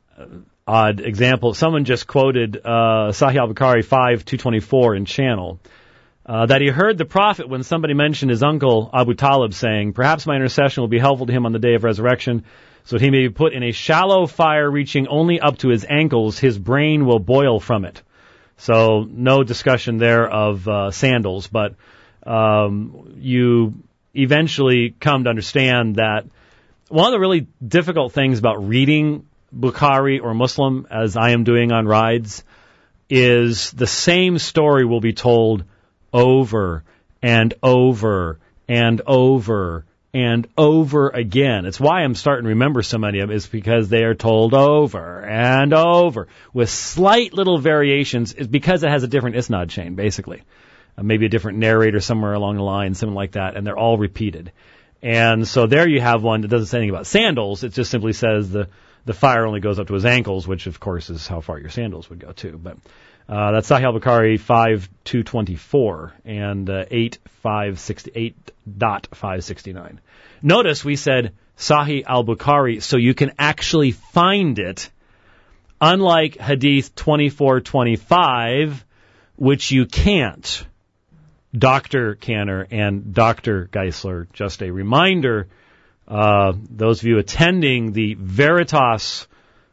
Odd example. Someone just quoted uh, Sahih al-Bukhari five two twenty-four in Channel, uh, that he heard the Prophet when somebody mentioned his uncle Abu Talib saying, perhaps my intercession will be helpful to him on the day of resurrection, so that he may be put in a shallow fire reaching only up to his ankles. His brain will boil from it. So no discussion there of uh, sandals, but um, you eventually come to understand that one of the really difficult things about reading Bukhari or Muslim, as I am doing on rides, is the same story will be told over and over and over and over again. It's why I'm starting to remember so many of them, is because they are told over and over with slight little variations. It's because it has a different isnad chain, basically. Uh, maybe a different narrator somewhere along the line, something like that, and they're all repeated. And so there you have one that doesn't say anything about sandals. It just simply says the The fire only goes up to his ankles, which, of course, is how far your sandals would go, too. But uh, that's Sahih al-Bukhari five two twenty-four and uh, eight five sixty-eight dot five sixty-nine. Notice we said Sahih al-Bukhari so you can actually find it, unlike Hadith twenty-four twenty-five, which you can't. Doctor Canner and Doctor Geisler, just a reminder. Uh, those of you attending the Veritas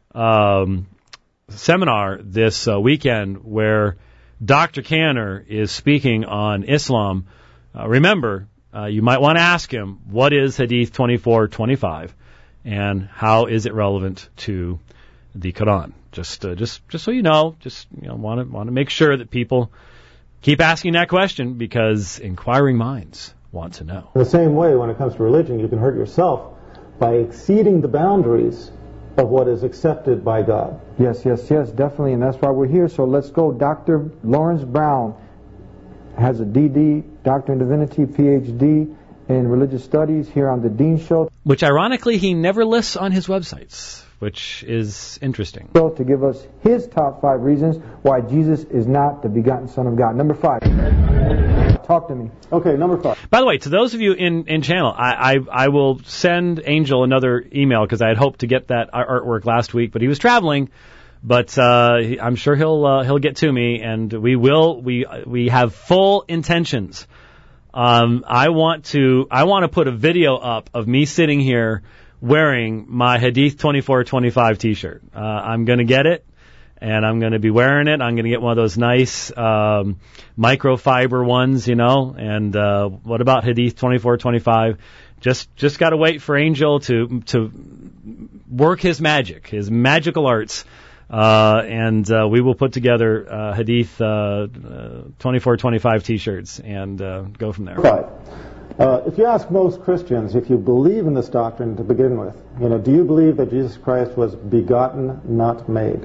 um, seminar this uh, weekend, where Doctor Canner is speaking on Islam, uh, remember, uh, you might want to ask him, what is Hadith twenty-four twenty-five, and how is it relevant to the Quran? Just, uh, just, just so you know, just you know, want to want to make sure that people keep asking that question, because inquiring minds want to know. In the same way, when it comes to religion, you can hurt yourself by exceeding the boundaries of what is accepted by God. Yes, yes, yes, definitely, and that's why we're here. So let's go. Doctor Lawrence Brown has a D D, Doctor in Divinity, P H D in Religious Studies here on the Dean Show. Which, ironically, he never lists on his websites, which is interesting. So to give us his top five reasons why Jesus is not the begotten Son of God. Number five. Talk to me. Okay, number five. By the way, to those of you in, in channel, I, I I will send Angel another email, because I had hoped to get that artwork last week, but he was traveling. But uh, he, I'm sure he'll uh, he'll get to me, and we will we we have full intentions. Um, I want to I want to put a video up of me sitting here wearing my Hadith twenty-four twenty-five T-shirt. Uh, I'm going to get it. And I'm going to be wearing it. I'm going to get one of those nice um, microfiber ones, you know. And uh, what about Hadith twenty-four twenty-five? Just just got to wait for Angel to to work his magic, his magical arts, uh, and uh, we will put together uh, Hadith uh, uh, twenty-four twenty-five T-shirts and uh, go from there. Right. Uh, if you ask most Christians, if you believe in this doctrine to begin with, you know, do you believe that Jesus Christ was begotten, not made?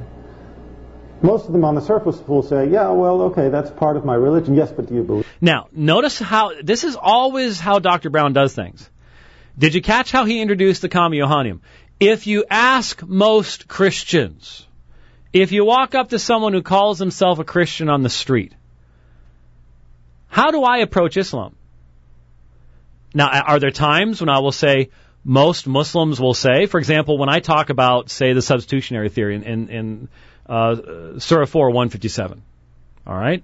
Most of them on the surface will say, yeah, well, okay, that's part of my religion. Yes, but do you believe? Now, notice how, this is always how Doctor Brown does things. Did you catch how he introduced the Kama Yohannium? If you ask most Christians, if you walk up to someone who calls himself a Christian on the street, how do I approach Islam? Now, are there times when I will say, most Muslims will say, for example, when I talk about, say, the substitutionary theory in, in, in Uh, Surah four, one fifty-seven. All right?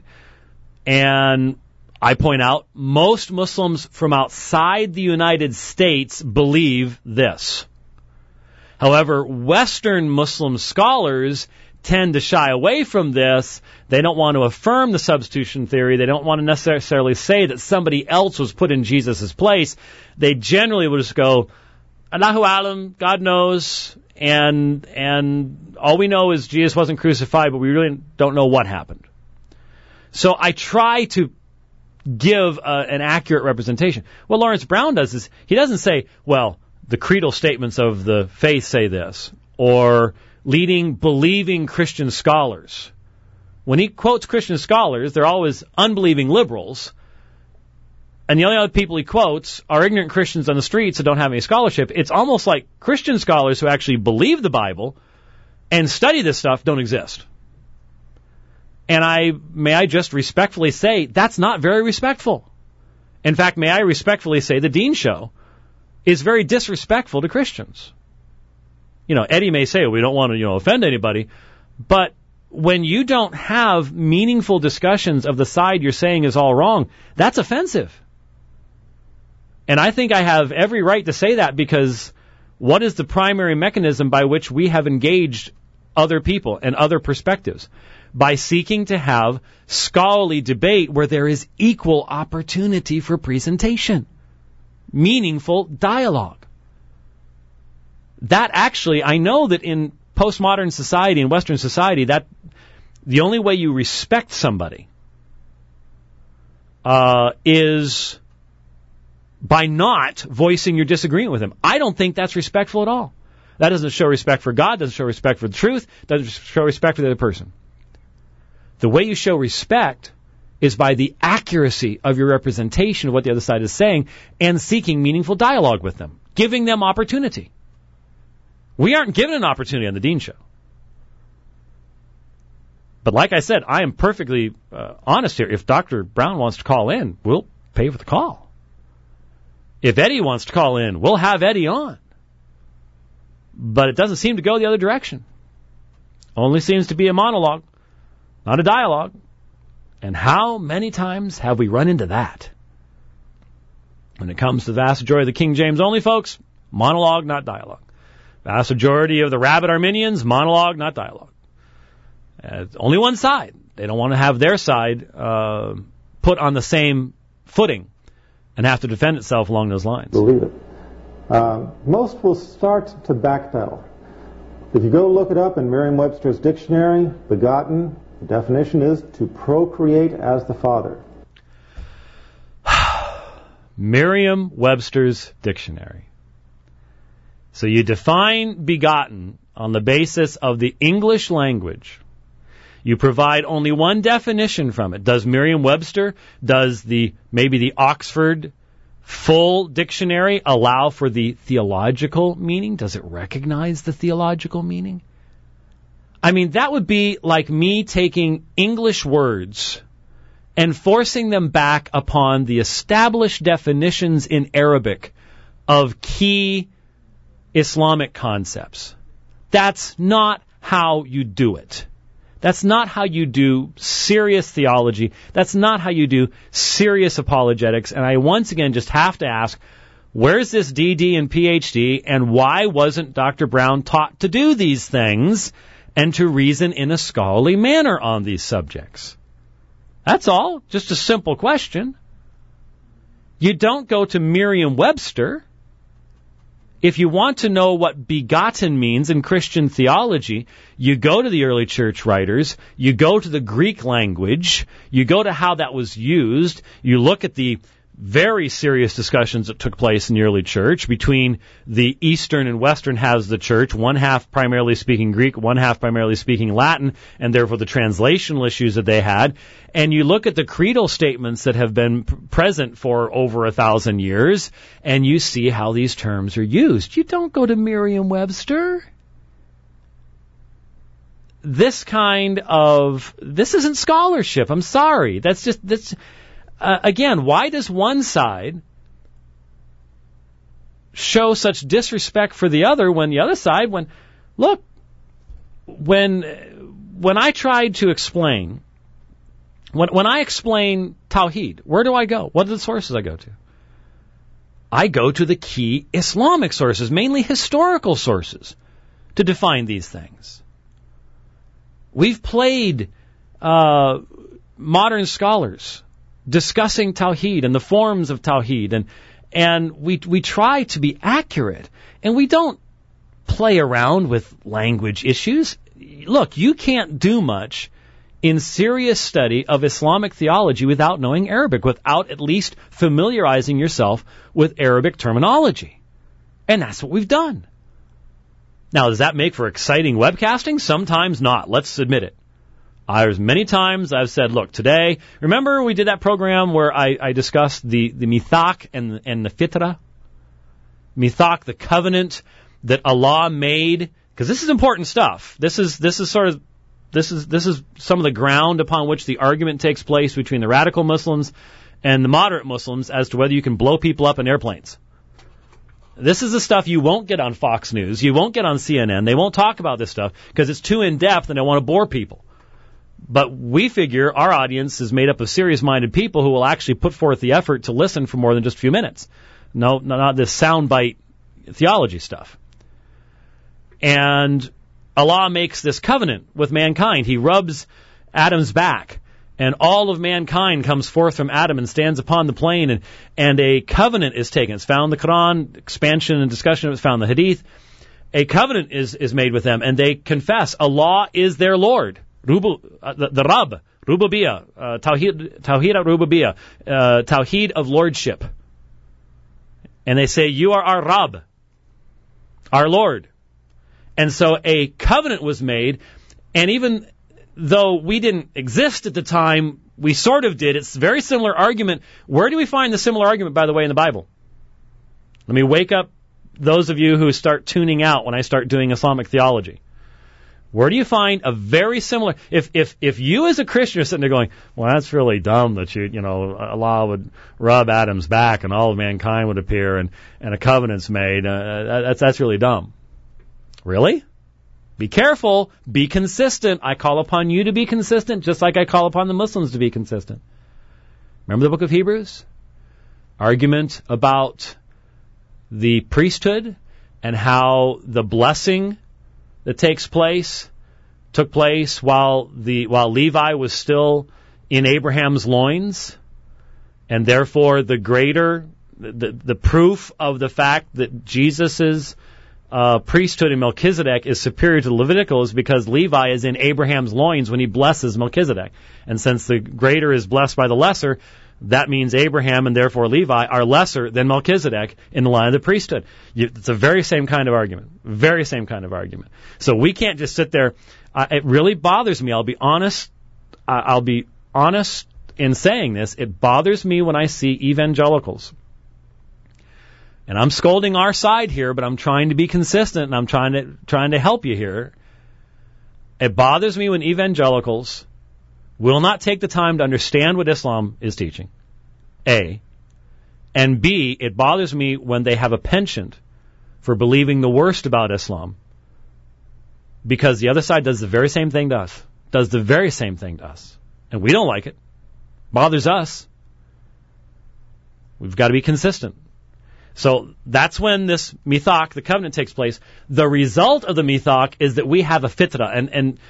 And I point out, most Muslims from outside the United States believe this. However, Western Muslim scholars tend to shy away from this. They don't want to affirm the substitution theory. They don't want to necessarily say that somebody else was put in Jesus' place. They generally will just go, Allahu Alam, God knows, and and all we know is Jesus wasn't crucified, but we really don't know what happened. So I try to give uh, an accurate representation. What Lawrence Brown does is he doesn't say, well, the creedal statements of the faith say this, or leading, believing Christian scholars. When he quotes Christian scholars, they're always unbelieving liberals. And the only other people he quotes are ignorant Christians on the streets that don't have any scholarship. It's almost like Christian scholars who actually believe the Bible and study this stuff don't exist. And I may I just respectfully say, that's not very respectful. In fact, may I respectfully say the Dean Show is very disrespectful to Christians. You know, Eddie may say, we don't want to, you know, offend anybody, but when you don't have meaningful discussions of the side you're saying is all wrong, that's offensive. And I think I have every right to say that, because what is the primary mechanism by which we have engaged other people and other perspectives? By seeking to have scholarly debate where there is equal opportunity for presentation, meaningful dialogue. That actually, I know that in postmodern society, in Western society, that the only way you respect somebody uh, is by not voicing your disagreement with him. I don't think that's respectful at all. That doesn't show respect for God, doesn't show respect for the truth, doesn't show respect for the other person. The way you show respect is by the accuracy of your representation of what the other side is saying and seeking meaningful dialogue with them, giving them opportunity. We aren't given an opportunity on the Dean Show. But like I said, I am perfectly uh, honest here. If Doctor Brown wants to call in, we'll pay for the call. If Eddie wants to call in, we'll have Eddie on. But it doesn't seem to go the other direction. Only seems to be a monologue, not a dialogue. And how many times have we run into that? When it comes to the vast majority of the King James only folks, monologue, not dialogue. Vast majority of the rabid Arminians, monologue, not dialogue. Uh, only one side. They don't want to have their side uh, put on the same footing and have to defend itself along those lines. Believe it. Uh, most will start to backpedal. If you go look it up in Merriam-Webster's dictionary, begotten, the definition is to procreate as the father. Merriam-Webster's dictionary. So you define begotten on the basis of the English language. You provide only one definition from it. Does Merriam-Webster, does the maybe the Oxford full dictionary allow for the theological meaning? Does it recognize the theological meaning? I mean, that would be like me taking English words and forcing them back upon the established definitions in Arabic of key Islamic concepts. That's not how you do it. That's not how you do serious theology. That's not how you do serious apologetics. And I once again just have to ask, where's this D D and P H D, and why wasn't Doctor Brown taught to do these things and to reason in a scholarly manner on these subjects? That's all. Just a simple question. You don't go to Merriam-Webster. If you want to know what begotten means in Christian theology, you go to the early church writers, you go to the Greek language, you go to how that was used, you look at the very serious discussions that took place in the early church between the eastern and western halves of the church, one half primarily speaking Greek, one half primarily speaking Latin, and therefore the translational issues that they had. And you look at the creedal statements that have been p- present for over a thousand years, and you see how these terms are used. You don't go to Merriam-Webster. This kind of, this isn't scholarship. I'm sorry. That's just, that's, Uh, again, why does one side show such disrespect for the other when the other side, when, look, when when I tried to explain, when when I explain Tawheed, where do I go? What are the sources I go to? I go to the key Islamic sources, mainly historical sources, to define these things. We've played uh, modern scholars discussing Tawheed and the forms of Tawheed, and and we we try to be accurate, and we don't play around with language issues. Look, you can't do much in serious study of Islamic theology without knowing Arabic, without at least familiarizing yourself with Arabic terminology. And that's what we've done. Now, does that make for exciting webcasting? Sometimes not. Let's admit it. There's many times I've said, look, today, remember we did that program where I, I discussed the, the mithaq and, and the fitra? Mithaq, the covenant that Allah made, because this is important stuff. This is, this is sort of, this is, this is some of the ground upon which the argument takes place between the radical Muslims and the moderate Muslims as to whether you can blow people up in airplanes. This is the stuff you won't get on Fox News. You won't get on C N N. They won't talk about this stuff because it's too in-depth and they want to bore people. But we figure our audience is made up of serious-minded people who will actually put forth the effort to listen for more than just a few minutes. No, not this soundbite theology stuff. And Allah makes this covenant with mankind. He rubs Adam's back, and all of mankind comes forth from Adam and stands upon the plain, and, and a covenant is taken. It's found in the Quran, expansion and discussion of it is found in the Hadith. A covenant is, is made with them, and they confess Allah is their Lord. Rubu, uh, the, the Rabb, Rububiyah, uh, Tawheed, Tawheed al-Rububiyah, uh, Tawheed of Lordship. And they say, you are our Rabb, our Lord. And so a covenant was made, and even though we didn't exist at the time, we sort of did. It's a very similar argument. Where do we find the similar argument, by the way, in the Bible? Let me wake up those of you who start tuning out when I start doing Islamic theology. Where do you find a very similar... If if if you as a Christian are sitting there going, well, that's really dumb that you, you know, Allah would rub Adam's back and all of mankind would appear and, and a covenant's made, uh, that's, that's really dumb. Really? Be careful. Be consistent. I call upon you to be consistent, just like I call upon the Muslims to be consistent. Remember the book of Hebrews? Argument about the priesthood and how the blessing that takes place took place while the while Levi was still in Abraham's loins, and therefore the greater the the proof of the fact that Jesus's uh, priesthood in Melchizedek is superior to the Levitical is because Levi is in Abraham's loins when he blesses Melchizedek, and since the greater is blessed by the lesser, that means Abraham and therefore Levi are lesser than Melchizedek in the line of the priesthood. You, it's the very same kind of argument. Very same kind of argument. So we can't just sit there. Uh, it really bothers me. I'll be honest. Uh, I'll be honest in saying this. It bothers me when I see evangelicals. And I'm scolding our side here, but I'm trying to be consistent and I'm trying to trying to help you here. It bothers me when evangelicals will not take the time to understand what Islam is teaching, A. And B, it bothers me when they have a penchant for believing the worst about Islam, because the other side does the very same thing to us. Does the very same thing to us. And we don't like it. Bothers us. We've got to be consistent. So that's when this mithaq, the covenant, takes place. The result of the mithaq is that we have a fitrah, and, and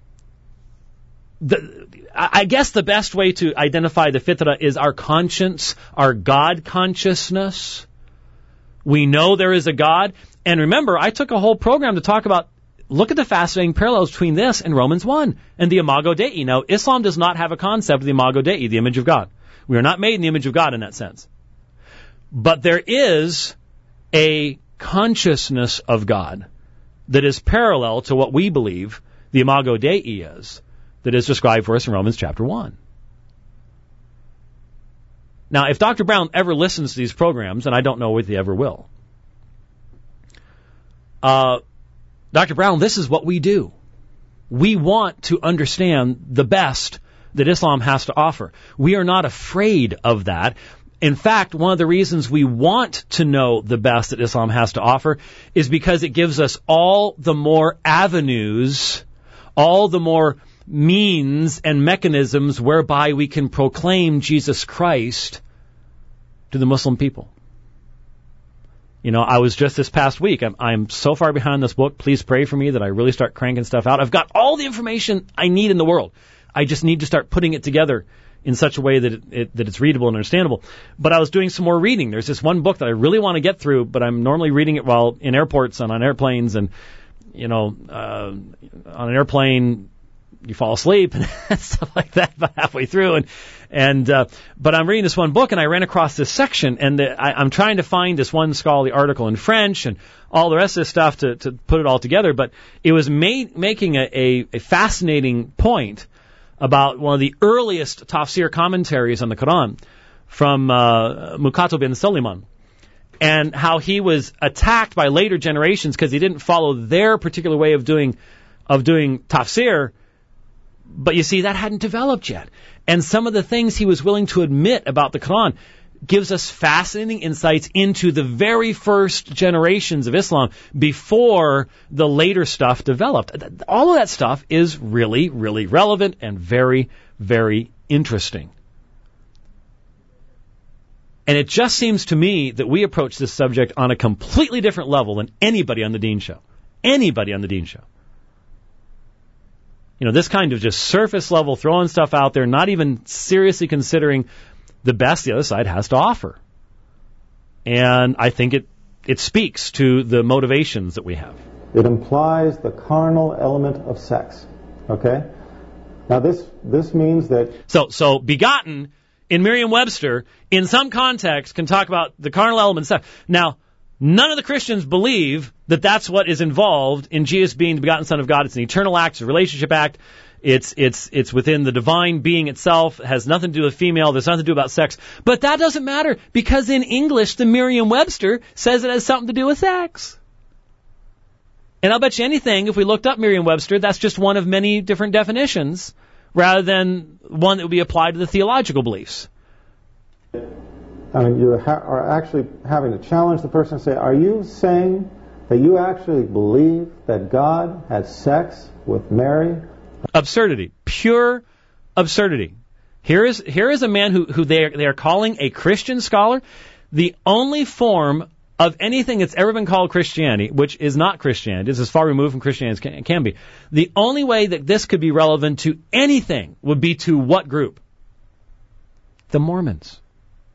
The, I guess the best way to identify the fitrah is our conscience, our God consciousness. We know there is a God. And remember, I took a whole program to talk about, look at the fascinating parallels between this and Romans one and the Imago Dei. Now, Islam does not have a concept of the Imago Dei, the image of God. We are not made in the image of God in that sense. But there is a consciousness of God that is parallel to what we believe the Imago Dei is, that is described for us in Romans chapter one. Now, if Doctor Brown ever listens to these programs, and I don't know if he ever will, uh, Doctor Brown, this is what we do. We want to understand the best that Islam has to offer. We are not afraid of that. In fact, one of the reasons we want to know the best that Islam has to offer is because it gives us all the more avenues, all the more means and mechanisms whereby we can proclaim Jesus Christ to the Muslim people. You know, I was just this past week, I'm, I'm so far behind this book, please pray for me that I really start cranking stuff out. I've got all the information I need in the world. I just need to start putting it together in such a way that it, it, that it's readable and understandable. But I was doing some more reading. There's this one book that I really want to get through, but I'm normally reading it while in airports and on airplanes, and, you know, uh, on an airplane, you fall asleep and stuff like that about halfway through. And, and, uh, but I'm reading this one book and I ran across this section, and the, I, I'm trying to find this one scholarly article in French and all the rest of this stuff to, to put it all together. But it was made, making a, a, a fascinating point about one of the earliest tafsir commentaries on the Quran from, uh, Muqatil bin Suleiman, and how he was attacked by later generations because he didn't follow their particular way of doing, of doing tafsir. But you see, that hadn't developed yet. And some of the things he was willing to admit about the Quran gives us fascinating insights into the very first generations of Islam before the later stuff developed. All of that stuff is really, really relevant and very, very interesting. And it just seems to me that we approach this subject on a completely different level than anybody on the Dean Show. Anybody on the Dean Show. You know, this kind of just surface level throwing stuff out there, not even seriously considering the best the other side has to offer. And I think it, it speaks to the motivations that we have. It implies the carnal element of sex. Okay? Now this this means that... So, so begotten in Merriam-Webster, in some context, can talk about the carnal element of sex. Now, none of the Christians believe that that's what is involved in Jesus being the begotten Son of God. It's an eternal act, it's a relationship act. It's it's it's within the divine being itself. It has nothing to do with female. There's nothing to do about sex. But that doesn't matter because in English, the Merriam-Webster says it has something to do with sex. And I'll bet you anything, if we looked up Merriam-Webster, that's just one of many different definitions rather than one that would be applied to the theological beliefs. I mean, you ha- are actually having to challenge the person and say, are you saying that you actually believe that God had sex with Mary? Absurdity. Pure absurdity. Here is here is a man who, who they are, they are calling a Christian scholar. The only form of anything that's ever been called Christianity, which is not Christianity, is as far removed from Christianity as can, it can be. The only way that this could be relevant to anything would be to what group? The Mormons.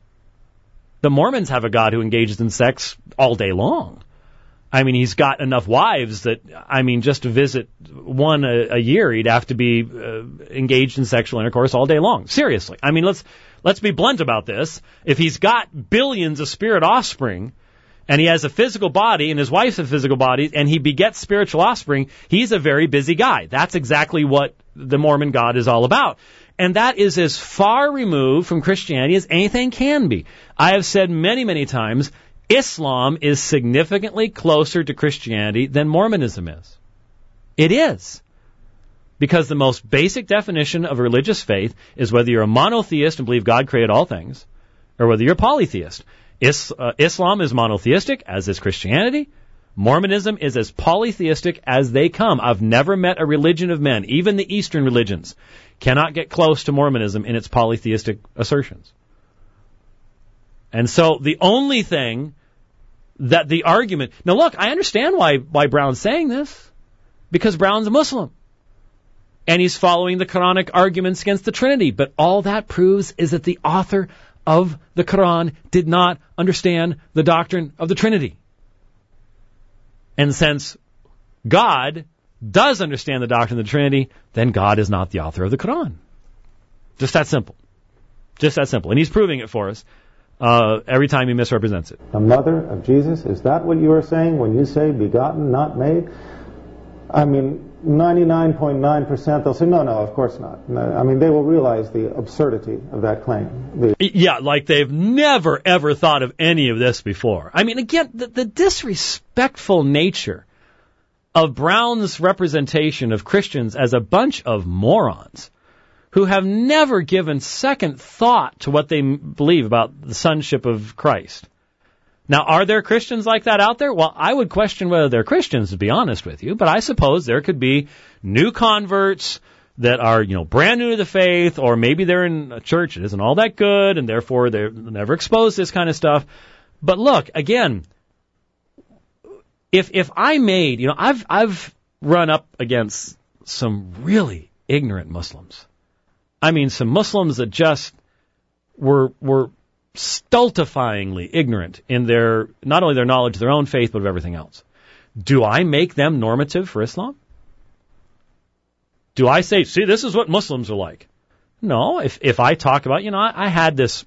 The Mormons have a God who engages in sex all day long. I mean, he's got enough wives that, I mean, just to visit one a, a year, he'd have to be uh, engaged in sexual intercourse all day long. Seriously. I mean, let's let's be blunt about this. If he's got billions of spirit offspring, and he has a physical body, and his wife's a physical body, and he begets spiritual offspring, he's a very busy guy. That's exactly what the Mormon God is all about. And that is as far removed from Christianity as anything can be. I have said many, many times, Islam is significantly closer to Christianity than Mormonism is. It is. Because the most basic definition of religious faith is whether you're a monotheist and believe God created all things, or whether you're a polytheist. Is, uh, Islam is monotheistic, as is Christianity. Mormonism is as polytheistic as they come. I've never met a religion of men, even the Eastern religions, cannot get close to Mormonism in its polytheistic assertions. And so the only thing that the argument... Now look, I understand why, why Brown's saying this. Because Brown's a Muslim. And he's following the Quranic arguments against the Trinity. But all that proves is that the author of the Quran did not understand the doctrine of the Trinity. And since God does understand the doctrine of the Trinity, then God is not the author of the Quran. Just that simple. Just that simple. And he's proving it for us. Uh, every time he misrepresents it. The mother of Jesus, is that what you are saying when you say begotten, not made? I mean, ninety-nine point nine percent they'll say, no, no, of course not. No, I mean, they will realize the absurdity of that claim. The yeah, like they've never, ever thought of any of this before. I mean, again, the, the disrespectful nature of Brown's representation of Christians as a bunch of morons who have never given second thought to what they believe about the sonship of Christ. Now, are there Christians like that out there? Well, I would question whether they're Christians, to be honest with you, but I suppose there could be new converts that are, you know, brand new to the faith, or maybe they're in a church that isn't all that good, and therefore they're never exposed to this kind of stuff. But look, again, if if I made, you know, I've I've run up against some really ignorant Muslims. I mean, some Muslims that just were were stultifyingly ignorant in their, not only their knowledge of their own faith, but of everything else. Do I make them normative for Islam? Do I say, see, this is what Muslims are like? No, if if I talk about, you know, I, I had this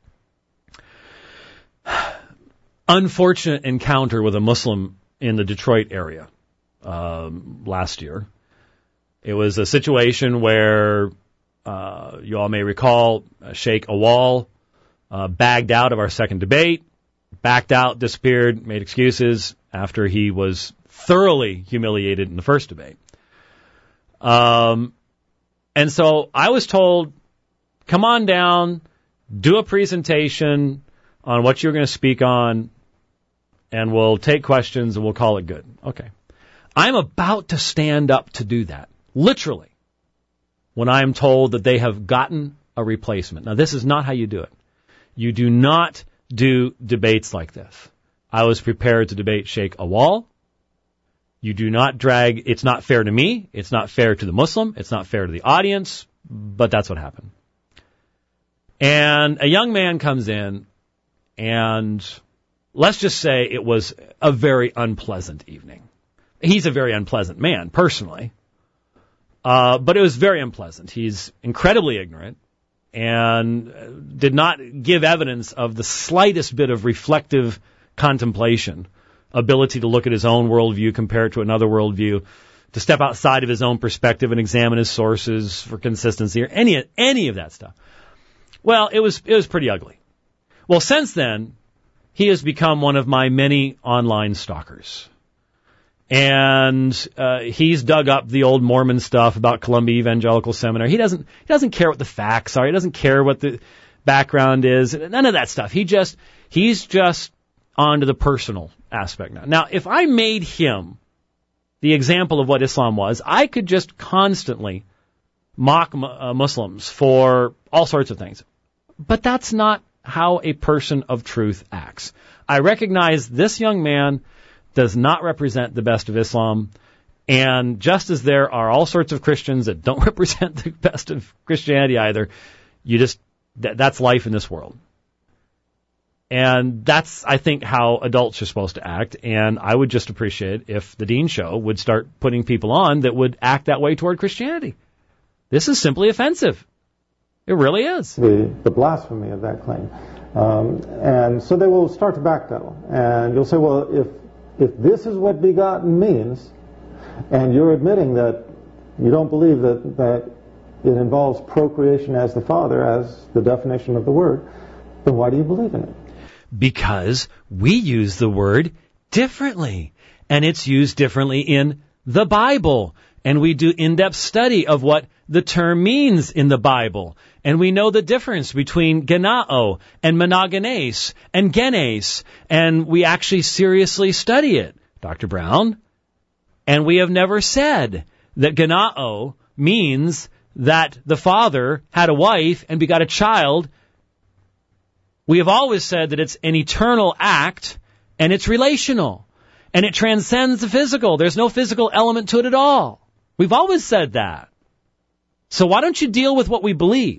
unfortunate encounter with a Muslim in the Detroit area um, last year. It was a situation where uh, you all may recall uh, Sheikh Awal uh, bagged out of our second debate, backed out, disappeared, made excuses after he was thoroughly humiliated in the first debate. Um, And so I was told, come on down, do a presentation on what you're going to speak on, and we'll take questions and we'll call it good. Okay. I'm about to stand up to do that, literally, when I am told that they have gotten a replacement. Now, this is not how you do it. You do not do debates like this. I was prepared to debate Sheikh Awal. You do not drag, it's not fair to me, it's not fair to the Muslim, it's not fair to the audience, but that's what happened. And a young man comes in, and let's just say it was a very unpleasant evening. He's a very unpleasant man, personally, uh, but it was very unpleasant. He's incredibly ignorant and did not give evidence of the slightest bit of reflective contemplation, ability to look at his own worldview, compare it to another worldview, to step outside of his own perspective and examine his sources for consistency or any any of that stuff. Well, it was it was pretty ugly. Well, since then, he has become one of my many online stalkers. And uh, he's dug up the old Mormon stuff about Columbia Evangelical Seminary. He doesn't he doesn't care what the facts are. He doesn't care what the background is. None of that stuff. He just he's just on to the personal aspect now. Now, if I made him the example of what Islam was, I could just constantly mock uh, Muslims for all sorts of things. But that's not how a person of truth acts. I recognize this young man does not represent the best of Islam, and just as there are all sorts of Christians that don't represent the best of Christianity either, you just that, that's life in this world. And that's, I think, how adults are supposed to act, and I would just appreciate if the Dean Show would start putting people on that would act that way toward Christianity. This is simply offensive. It really is. The, the blasphemy of that claim. Um, and so they will start to backpedal. And you'll say, well, if if this is what begotten means, and you're admitting that you don't believe that, that it involves procreation as the Father, as the definition of the word, then why do you believe in it? Because we use the word differently, and it's used differently in the Bible, and we do in-depth study of what the term means in the Bible, and we know the difference between genao and monogenes and genes, and we actually seriously study it, Doctor Brown, and we have never said that genao means that the father had a wife and begot a child. We have always said that it's an eternal act, and it's relational, and it transcends the physical. There's no physical element to it at all. We've always said that. So why don't you deal with what we believe?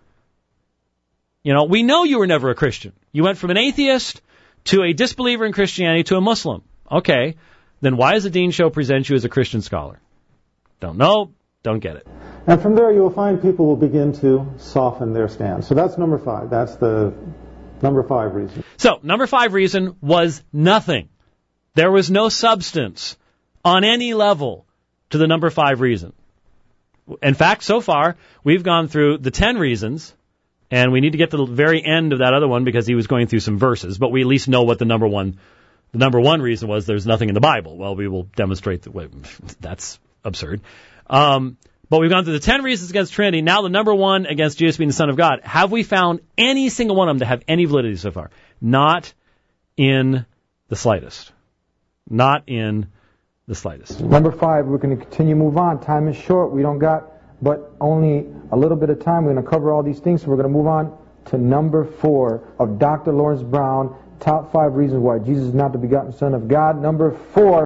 You know, we know you were never a Christian. You went from an atheist to a disbeliever in Christianity to a Muslim. Okay, then why does the Dean Show present you as a Christian scholar? Don't know, don't get it. And from there you will find people will begin to soften their stance. So that's number five. That's the number five reason. So, number five reason was nothing. There was no substance on any level to the number five reason. In fact, so far, we've gone through the ten reasons, and we need to get to the very end of that other one because he was going through some verses, but we at least know what the number one, the number one reason was. There's nothing in the Bible. Well, we will demonstrate that. Wait, that's absurd. Um, but we've gone through the ten reasons against Trinity. Now the number one against Jesus being the Son of God. Have we found any single one of them to have any validity so far? Not in the slightest. Not in the slightest. Number five, we're going to continue to move on. Time is short. We don't got but only a little bit of time. We're going to cover all these things, so we're going to move on to number four of Doctor Lawrence Brown, top five reasons why Jesus is not the begotten Son of God. Number four.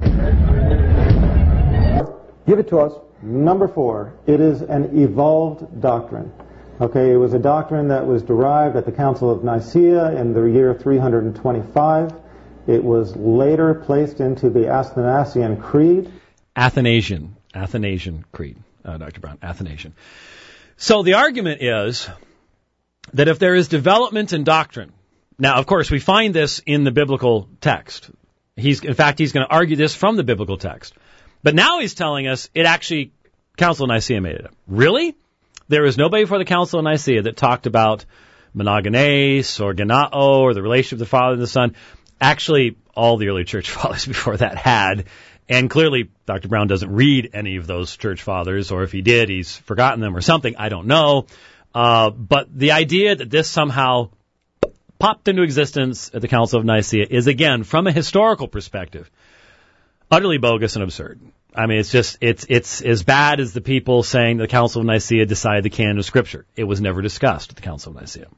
Give it to us. Number four, it is an evolved doctrine. Okay, it was a doctrine that was derived at the Council of Nicaea in the year three hundred twenty-five. It was later placed into the Athanasian Creed. Athanasian. Athanasian Creed, uh, Doctor Brown. Athanasian. So the argument is that if there is development in doctrine, now, of course, we find this in the biblical text. He's, in fact, he's going to argue this from the biblical text. But now he's telling us it actually, Council of Nicaea made it up. Really? There was nobody before the Council of Nicaea that talked about monogenes or genao or the relationship of the Father and the Son. Actually, all the early church fathers before that had, And clearly, Doctor Brown doesn't read any of those church fathers, or if he did, he's forgotten them or something. I don't know. Uh, but the idea that this somehow popped into existence at the Council of Nicaea is, again, from a historical perspective, utterly bogus and absurd. I mean, it's just, it's, it's as bad as the people saying the Council of Nicaea decided the canon of Scripture. It was never discussed at the Council of Nicaea.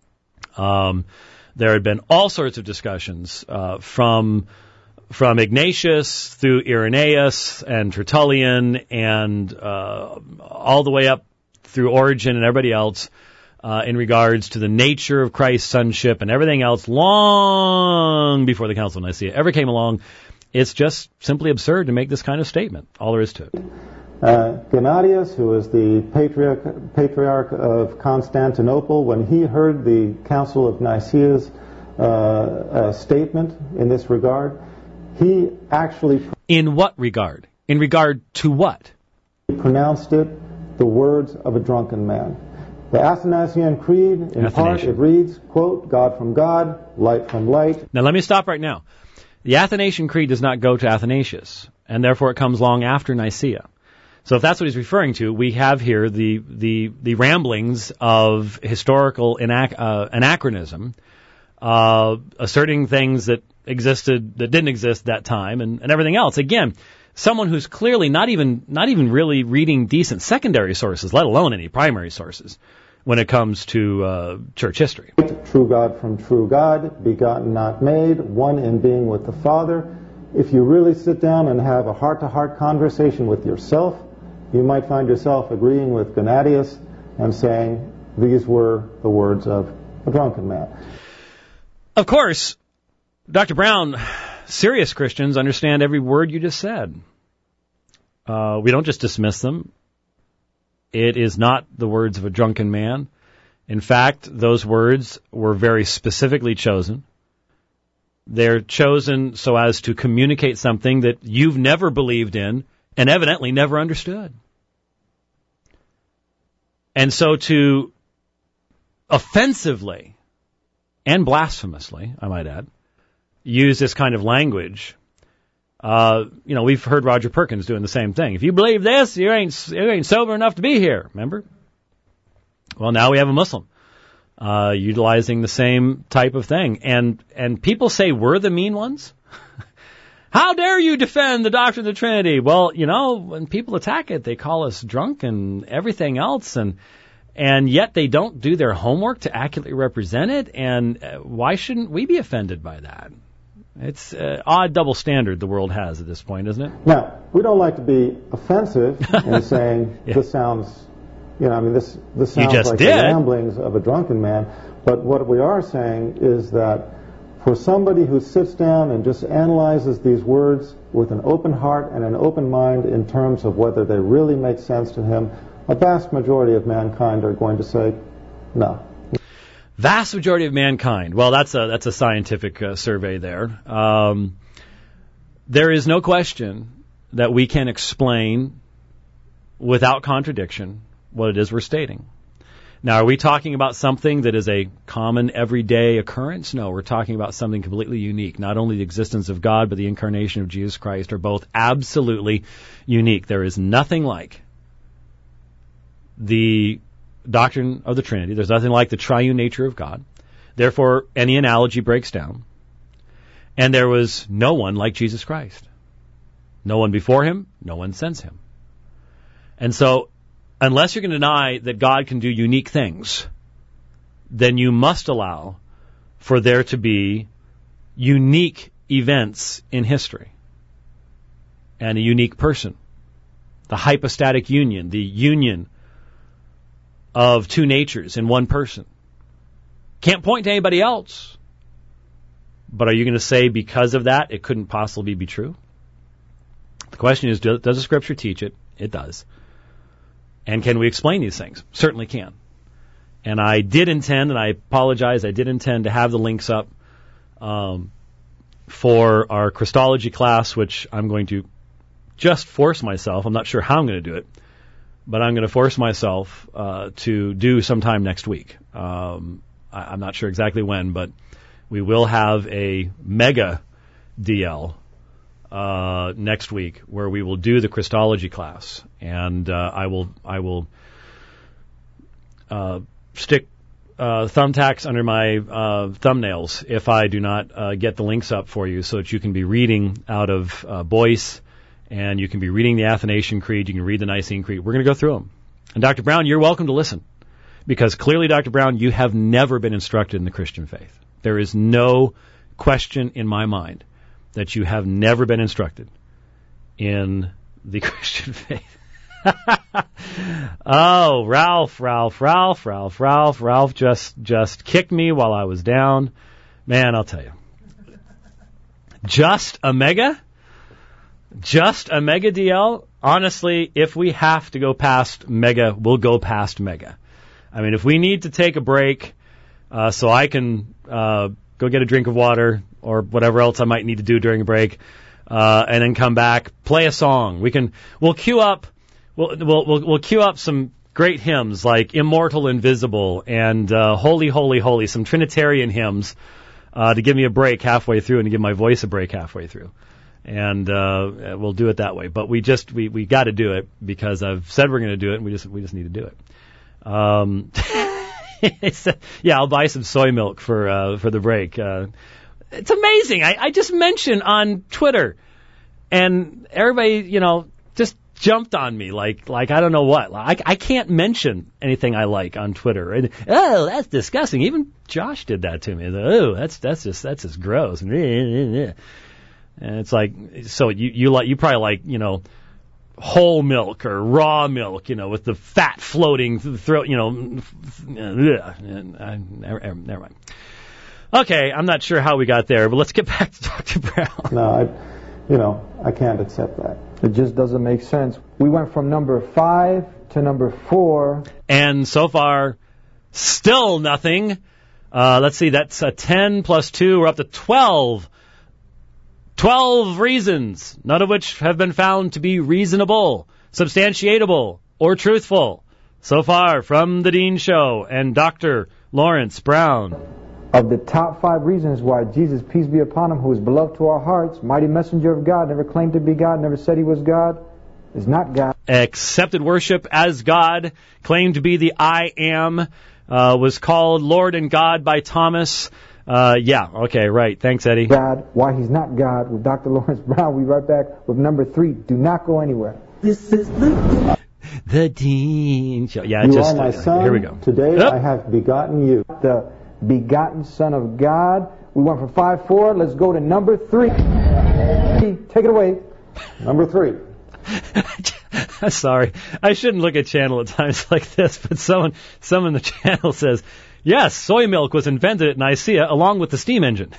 Um, there had been all sorts of discussions, uh, from, from Ignatius through Irenaeus and Tertullian and, uh, all the way up through Origen and everybody else, uh, in regards to the nature of Christ's sonship and everything else long before the Council of Nicaea ever came along. It's just simply absurd to make this kind of statement. All there is to it. Uh, Gennadius, who was the patriarch, patriarch of Constantinople, when he heard the Council of Nicaea's uh, uh, statement in this regard, he actually... In what regard? In regard to what? He pronounced it the words of a drunken man. The Athanasian Creed, in part, it reads, quote, God from God, light from light. Now let me stop right now. The Athanasian Creed does not go to Athanasius, and therefore it comes long after Nicaea. So if that's what he's referring to, we have here the the, the ramblings of historical inac- uh, anachronism, uh, asserting things that existed, that didn't exist at that time, and, and everything else. Again, someone who's clearly not even not even really reading decent secondary sources, let alone any primary sources, when it comes to uh, church history. True God from true God, begotten not made, one in being with the Father. If you really sit down and have a heart-to-heart conversation with yourself, you might find yourself agreeing with Gennadius and saying these were the words of a drunken man. Of course, Doctor Brown, serious Christians understand every word you just said. Uh, we don't just dismiss them. It is not the words of a drunken man. In fact, those words were very specifically chosen. They're chosen so as to communicate something that you've never believed in and evidently never understood. And so to offensively and blasphemously, I might add, use this kind of language, Uh, you know, we've heard Roger Perkins doing the same thing. If you believe this, you ain't you ain't sober enough to be here. Remember? Well, now we have a Muslim uh, utilizing the same type of thing, and and people say we're the mean ones. How dare you defend the doctrine of the Trinity? Well, you know, when people attack it, they call us drunk and everything else, and and yet they don't do their homework to accurately represent it. And uh, why shouldn't we be offended by that? It's an odd double standard the world has at this point, isn't it? Now, we don't like to be offensive in saying yeah. this sounds, you know, I mean, this, this sounds like did. the ramblings of a drunken man. But what we are saying is that for somebody who sits down and just analyzes these words with an open heart and an open mind in terms of whether they really make sense to him, a vast majority of mankind are going to say, no. Vast majority of mankind. Well, that's a that's a scientific uh, survey there. Um, there is no question that we can explain without contradiction what it is we're stating. Now, are we talking about something that is a common everyday occurrence? No, we're talking about something completely unique. Not only the existence of God, but the incarnation of Jesus Christ are both absolutely unique. There is nothing like the doctrine of the Trinity. There's nothing like the triune nature of God. Therefore, any analogy breaks down. And there was no one like Jesus Christ. No one before him, no one since him. And so, unless you're going to deny that God can do unique things, then you must allow for there to be unique events in history and a unique person. The hypostatic union, the union of two natures in one person. Can't point to anybody else. But are you going to say because of that it couldn't possibly be true? The question is, does the Scripture teach it? It does. And can we explain these things? Certainly can. And I did intend, and I apologize, I did intend to have the links up um, for our Christology class, which I'm going to just force myself. I'm not sure how I'm going to do it, but I'm going to force myself uh, to do sometime next week. Um, I, I'm not sure exactly when, but we will have a mega D L uh, next week where we will do the Christology class, and uh, I will I will uh, stick uh, thumbtacks under my uh, thumbnails if I do not uh, get the links up for you, so that you can be reading out of uh, Boyce, and you can be reading the Athanasian Creed, you can read the Nicene Creed. We're going to go through them. And Doctor Brown, you're welcome to listen, because clearly, Doctor Brown, you have never been instructed in the Christian faith. There is no question in my mind that you have never been instructed in the Christian faith. Oh, Ralph, Ralph, Ralph, Ralph, Ralph, Ralph just just kicked me while I was down. Man, I'll tell you. Just a mega? Just a mega D L? Honestly, if we have to go past mega, we'll go past mega. I mean, if we need to take a break uh, so I can uh, go get a drink of water or whatever else I might need to do during a break, uh, and then come back, play a song. We can, we'll queue up, we'll we'll we'll, we'll queue up some great hymns like "Immortal, Invisible" and uh, "Holy, Holy, Holy," some Trinitarian hymns uh, to give me a break halfway through and to give my voice a break halfway through. And uh, we'll do it that way. But we just we we got to do it because I've said we're going to do it, and we just we just need to do it. Um, it's, uh, yeah, I'll buy some soy milk for uh, for the break. Uh, it's amazing. I, I just mentioned on Twitter, and everybody, you know, just jumped on me like like I don't know what. I, I can't mention anything I like on Twitter. And, oh, that's disgusting. Even Josh did that to me. Oh, that's that's just that's just gross. And it's like, so you you like you probably like, you know, whole milk or raw milk, you know, with the fat floating through the throat, you know. Never mind. Okay, I'm not sure how we got there, but let's get back to Doctor Brown. No, I, you know, I can't accept that. It just doesn't make sense. We went from number five to number four. And so far, still nothing. Uh, let's see, that's a ten plus two. We're up to twelve. Twelve reasons, none of which have been found to be reasonable, substantiatable, or truthful. So far from the Dean Show and Doctor Lawrence Brown. Of the top five reasons why Jesus, peace be upon him, who is beloved to our hearts, mighty messenger of God, never claimed to be God, never said he was God, is not God. Accepted worship as God, claimed to be the I Am, uh, was called Lord and God by Thomas. Uh, yeah, okay, right. Thanks, Eddie. God, why he's not God, with Doctor Lawrence Brown. We right back with number three. Do not go anywhere. This is the the Dean Show. Yeah, you just are my uh, son. Here we go. Today Yep. I have begotten you. The begotten Son of God. We went from five four. Let's go to number three. Take it away. Number three. Sorry, I shouldn't look at channel at times like this, but someone, someone in the channel says, yes, soy milk was invented at Nicaea along with the steam engine.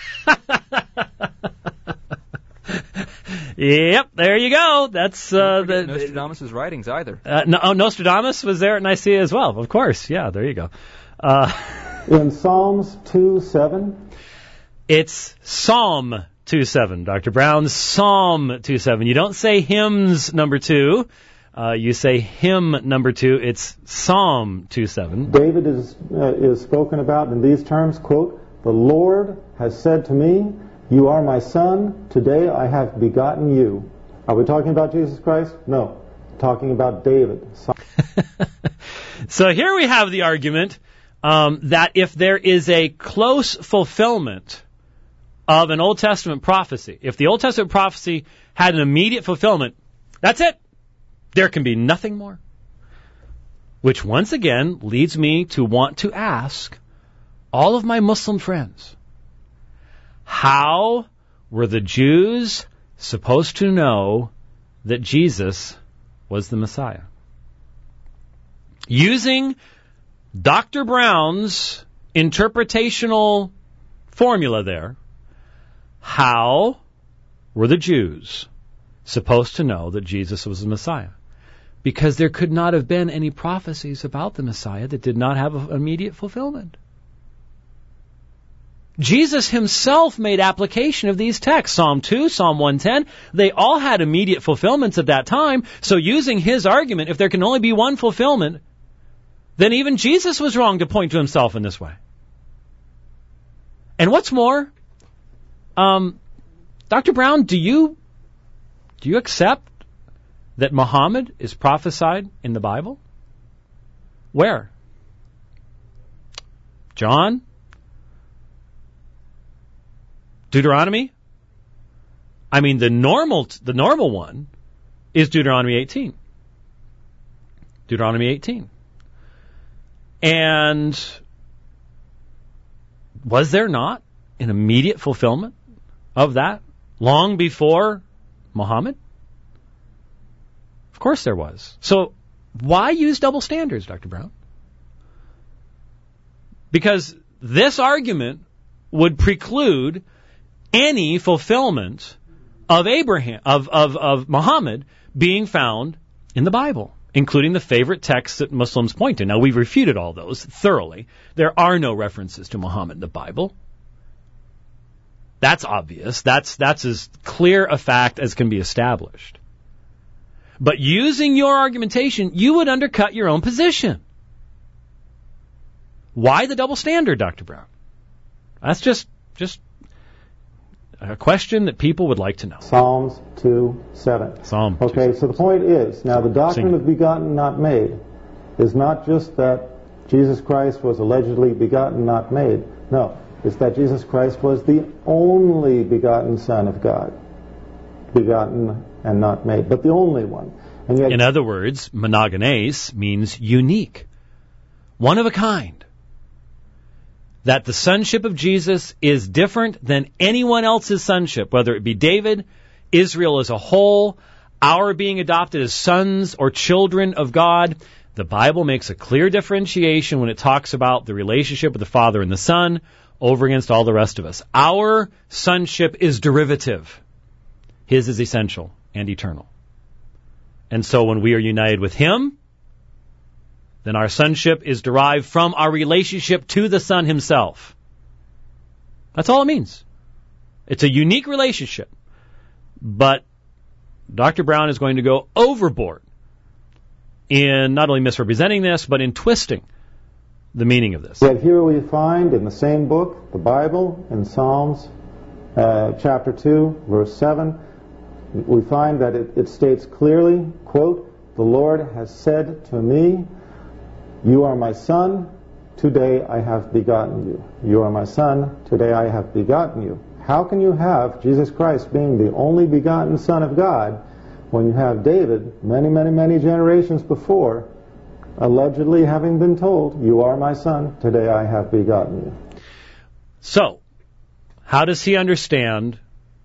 Yep, there you go. That's uh, the Nostradamus' writings either. Uh, no, oh, Nostradamus was there at Nicaea as well. Of course, yeah. There you go. Uh, In Psalms two seven. It's Psalm two seven, Doctor Brown. Psalm two seven. You don't say hymns number two. Uh, you say hymn number two. It's Psalm two seven. David is uh, is spoken about in these terms, quote, "The Lord has said to me, you are my son, today I have begotten you." Are we talking about Jesus Christ? No. Talking about David. So here we have the argument um, that if there is a close fulfillment of an Old Testament prophecy, if the Old Testament prophecy had an immediate fulfillment, that's it. There can be nothing more. Which once again leads me to want to ask all of my Muslim friends, how were the Jews supposed to know that Jesus was the Messiah? Using Doctor Brown's interpretational formula there, how were the Jews supposed to know that Jesus was the Messiah? Because there could not have been any prophecies about the Messiah that did not have an immediate fulfillment. Jesus himself made application of these texts. Psalm two, Psalm one ten, they all had immediate fulfillments at that time. So using his argument, if there can only be one fulfillment, then even Jesus was wrong to point to himself in this way. And what's more, um, Doctor Brown, do you Do you accept that Muhammad is prophesied in the Bible? Where? John? Deuteronomy? I mean, the normal, the normal one is Deuteronomy eighteen. Deuteronomy eighteen. And was there not an immediate fulfillment of that long before Muhammad? Of course there was. So why use double standards, Doctor Brown? Because this argument would preclude any fulfillment of Abraham, of, of, of Muhammad being found in the Bible, including the favorite texts that Muslims point to. Now, we've refuted all those thoroughly. There are no references to Muhammad in the Bible. That's obvious. That's, that's as clear a fact as can be established. But using your argumentation, you would undercut your own position. Why the double standard, Doctor Brown? That's just, just a question that people would like to know. Psalms two seven. Psalm. Okay, so the point is, now the doctrine of begotten, not made, is not just that Jesus Christ was allegedly begotten, not made. No, it's that Jesus Christ was the only begotten Son of God. Begotten and not made, but the only one. And yet, in other words, monogenes means unique, one of a kind. That the sonship of Jesus is different than anyone else's sonship, whether it be David, Israel as a whole, our being adopted as sons or children of God. The Bible makes a clear differentiation when it talks about the relationship with the Father and the Son over against all the rest of us. Our sonship is derivative. His is essential and eternal. And so when we are united with Him, then our sonship is derived from our relationship to the Son Himself. That's all it means. It's a unique relationship. But Doctor Brown is going to go overboard in not only misrepresenting this, but in twisting the meaning of this. Yet here we find in the same book, the Bible, in Psalms uh, chapter two, verse seven, we find that it, it states clearly, quote, "The Lord has said to me, you are my son, today I have begotten you. You are my son, today I have begotten you." How can you have Jesus Christ being the only begotten Son of God when you have David, many, many, many generations before, allegedly having been told, "You are my son, today I have begotten you"? So, how does he understand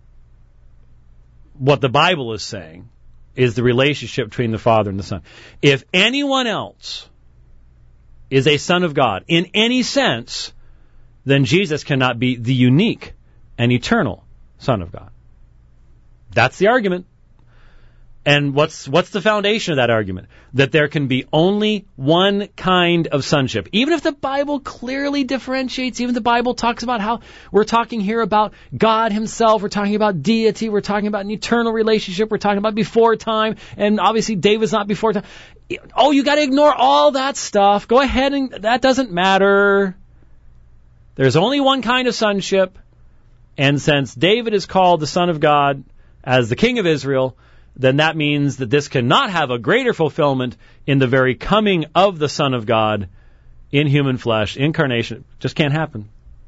what the Bible is saying is the relationship between the Father and the Son? If anyone else is a son of God in any sense, then Jesus cannot be the unique and eternal Son of God. That's the argument. And what's what's the foundation of that argument? That there can be only one kind of sonship. Even if the Bible clearly differentiates, even the Bible talks about how we're talking here about God Himself, we're talking about deity, we're talking about an eternal relationship, we're talking about before time, and obviously David's not before time. Oh, you got to ignore all that stuff. Go ahead, and that doesn't matter. There's only one kind of sonship, and since David is called the Son of God as the King of Israel, then that means that this cannot have a greater fulfillment in the very coming of the Son of God in human flesh, incarnation. It just can't happen.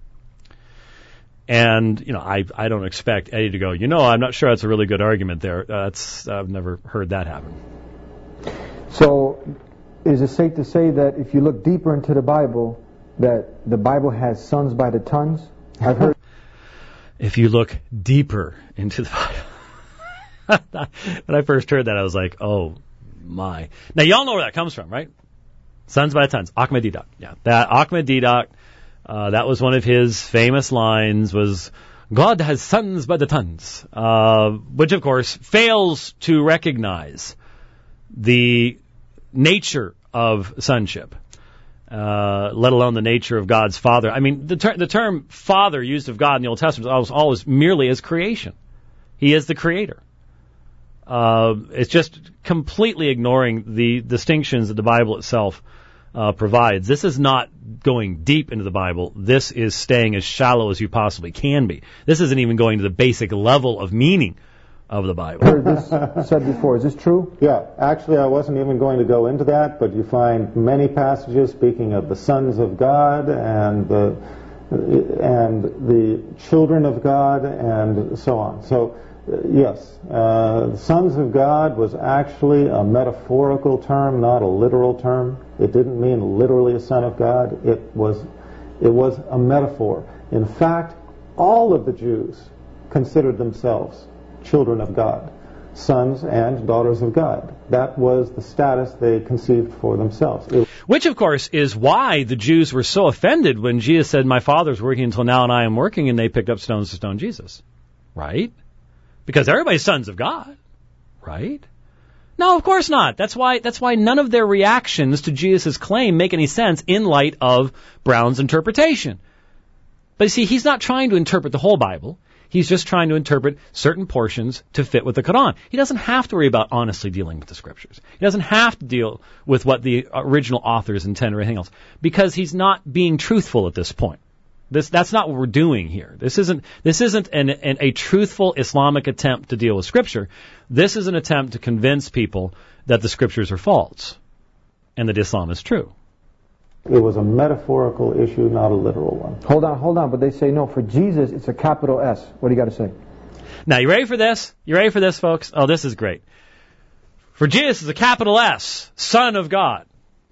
And, you know, I, I don't expect Eddie to go, you know, I'm not sure that's a really good argument there. That's, I've never heard that happen. So, is it safe to say that if you look deeper into the Bible, that the Bible has sons by the tons? I've heard. If you look deeper into the Bible. When I first heard that, I was like, oh, my. Now, y'all know where that comes from, right? Sons by the tons. Ahmed Deedat. Yeah, that Ahmed Deedat, uh, that was one of his famous lines was, God has sons by the tons, uh, which, of course, fails to recognize the nature of sonship, uh, let alone the nature of God's Father. I mean, the, ter- the term Father used of God in the Old Testament is always, always merely as creation. He is the Creator. Uh, it's just completely ignoring the distinctions that the Bible itself uh, provides. This is not going deep into the Bible. This is staying as shallow as you possibly can be. This isn't even going to the basic level of meaning of the Bible. Heard this said before. Is this true? Yeah, actually I wasn't even going to go into that, but you find many passages speaking of the sons of God and the and the children of God and so on. So uh, yes, uh, the sons of God was actually a metaphorical term, not a literal term. It didn't mean literally a son of God. It was it was a metaphor. In fact, all of the Jews considered themselves children of God, sons and daughters of God. That was the status they conceived for themselves. It Which, of course, is why the Jews were so offended when Jesus said, my Father's working until now and I am working, and they picked up stones to stone Jesus. Right? Because everybody's sons of God. Right? No, of course not. That's why, that's why none of their reactions to Jesus' claim make any sense in light of Brown's interpretation. But you see, he's not trying to interpret the whole Bible. He's just trying to interpret certain portions to fit with the Quran. He doesn't have to worry about honestly dealing with the Scriptures. He doesn't have to deal with what the original authors intend or anything else, because he's not being truthful at this point. This, that's not what we're doing here. This isn't, this isn't an, an, a truthful Islamic attempt to deal with Scripture. This is an attempt to convince people that the Scriptures are false and that Islam is true. It was a metaphorical issue, not a literal one. Hold on, hold on. But they say, no, for Jesus, it's a capital S. What do you got to say? Now, you ready for this? You ready for this, folks? Oh, this is great. For Jesus, it's a capital S, Son of God.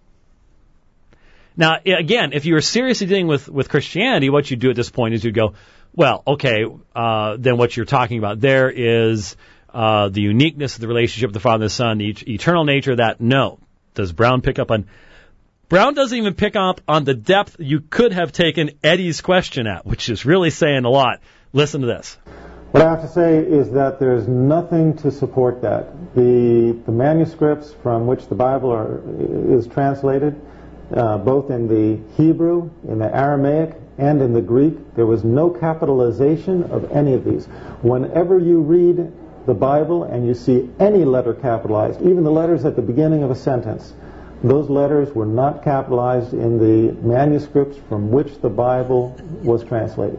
Now, again, if you were seriously dealing with, with Christianity, what you do at this point is you go, well, okay, uh, then what you're talking about there is uh, the uniqueness of the relationship of the Father and the Son, the et- eternal nature of that. No. Does Brown pick up on... Brown doesn't even pick up on the depth you could have taken Eddie's question at, which is really saying a lot. Listen to this. What I have to say is that there's nothing to support that. The, the manuscripts from which the Bible are, is translated, uh, both in the Hebrew, in the Aramaic, and in the Greek, there was no capitalization of any of these. Whenever you read the Bible and you see any letter capitalized, even the letters at the beginning of a sentence, those letters were not capitalized in the manuscripts from which the Bible was translated.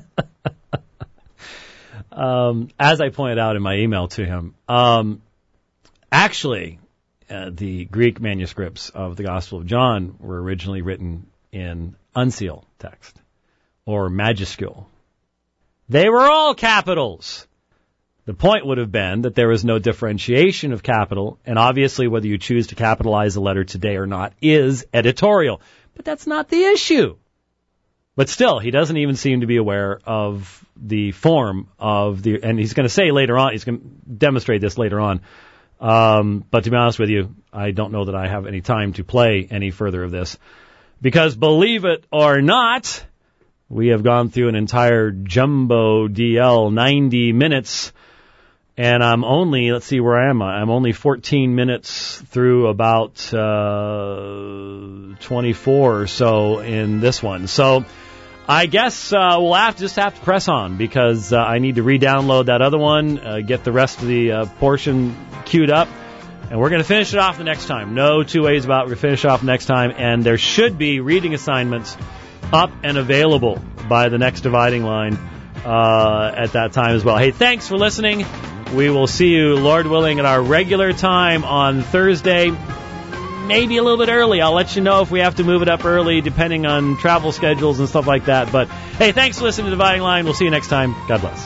um, as I pointed out in my email to him, um, actually, uh, the Greek manuscripts of the Gospel of John were originally written in uncial text, or majuscule. They were all capitals. The point would have been that there was no differentiation of capital, and obviously whether you choose to capitalize a letter today or not is editorial. But that's not the issue. But still, he doesn't even seem to be aware of the form of the, and he's going to say later on, he's going to demonstrate this later on. Um, but to be honest with you, I don't know that I have any time to play any further of this. Because believe it or not, we have gone through an entire jumbo D L, ninety minutes. And I'm only, let's see, where am I? I'm only fourteen minutes through about uh, twenty-four or so in this one. So I guess uh, we'll have to just have to press on, because uh, I need to re-download that other one, uh, get the rest of the uh, portion queued up, and we're going to finish it off the next time. No two ways about it. We're going to finish off next time, and there should be reading assignments up and available by the next dividing line uh, at that time as well. Hey, thanks for listening. We will see you, Lord willing, at our regular time on Thursday, maybe a little bit early. I'll let you know if we have to move it up early, depending on travel schedules and stuff like that. But, hey, thanks for listening to Dividing Line. We'll see you next time. God bless.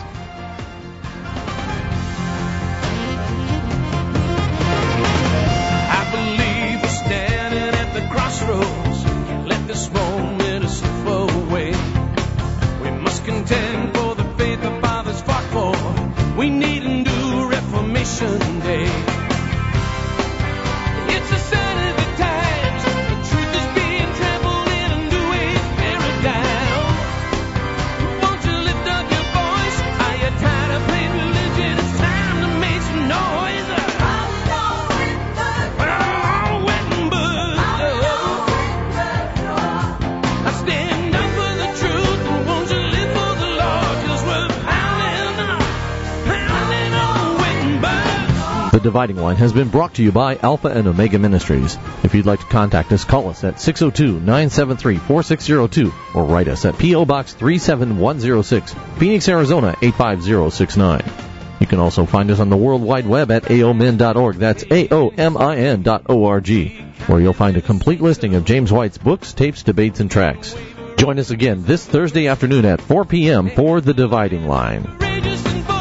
I believe we're standing at the crossroads. Can't let this moment slip away. We must contend for the faith our fathers fought for. We need a new Reformation Day. It's a sign of the times. The truth is being trampled in a new age paradigm. Won't you lift up your voice? Are you tired of playing religion? It's time to make some noise. Oh, Wittenberg. I stand up for the truth, and won't you live for the Lord? 'Cause we're pounding, pounding on Wittenberg. The Dividing Line has been brought to you by Alpha and Omega Ministries. If you'd like to contact us, call us at six oh two, nine seven three, four six oh two or write us at P O. Box three seven one oh six, Phoenix, Arizona eight five zero six nine. You can also find us on the World Wide Web at A O min dot org. That's A O M I N dot O R G, where you'll find a complete listing of James White's books, tapes, debates, and tracks. Join us again this Thursday afternoon at four p.m. for The Dividing Line.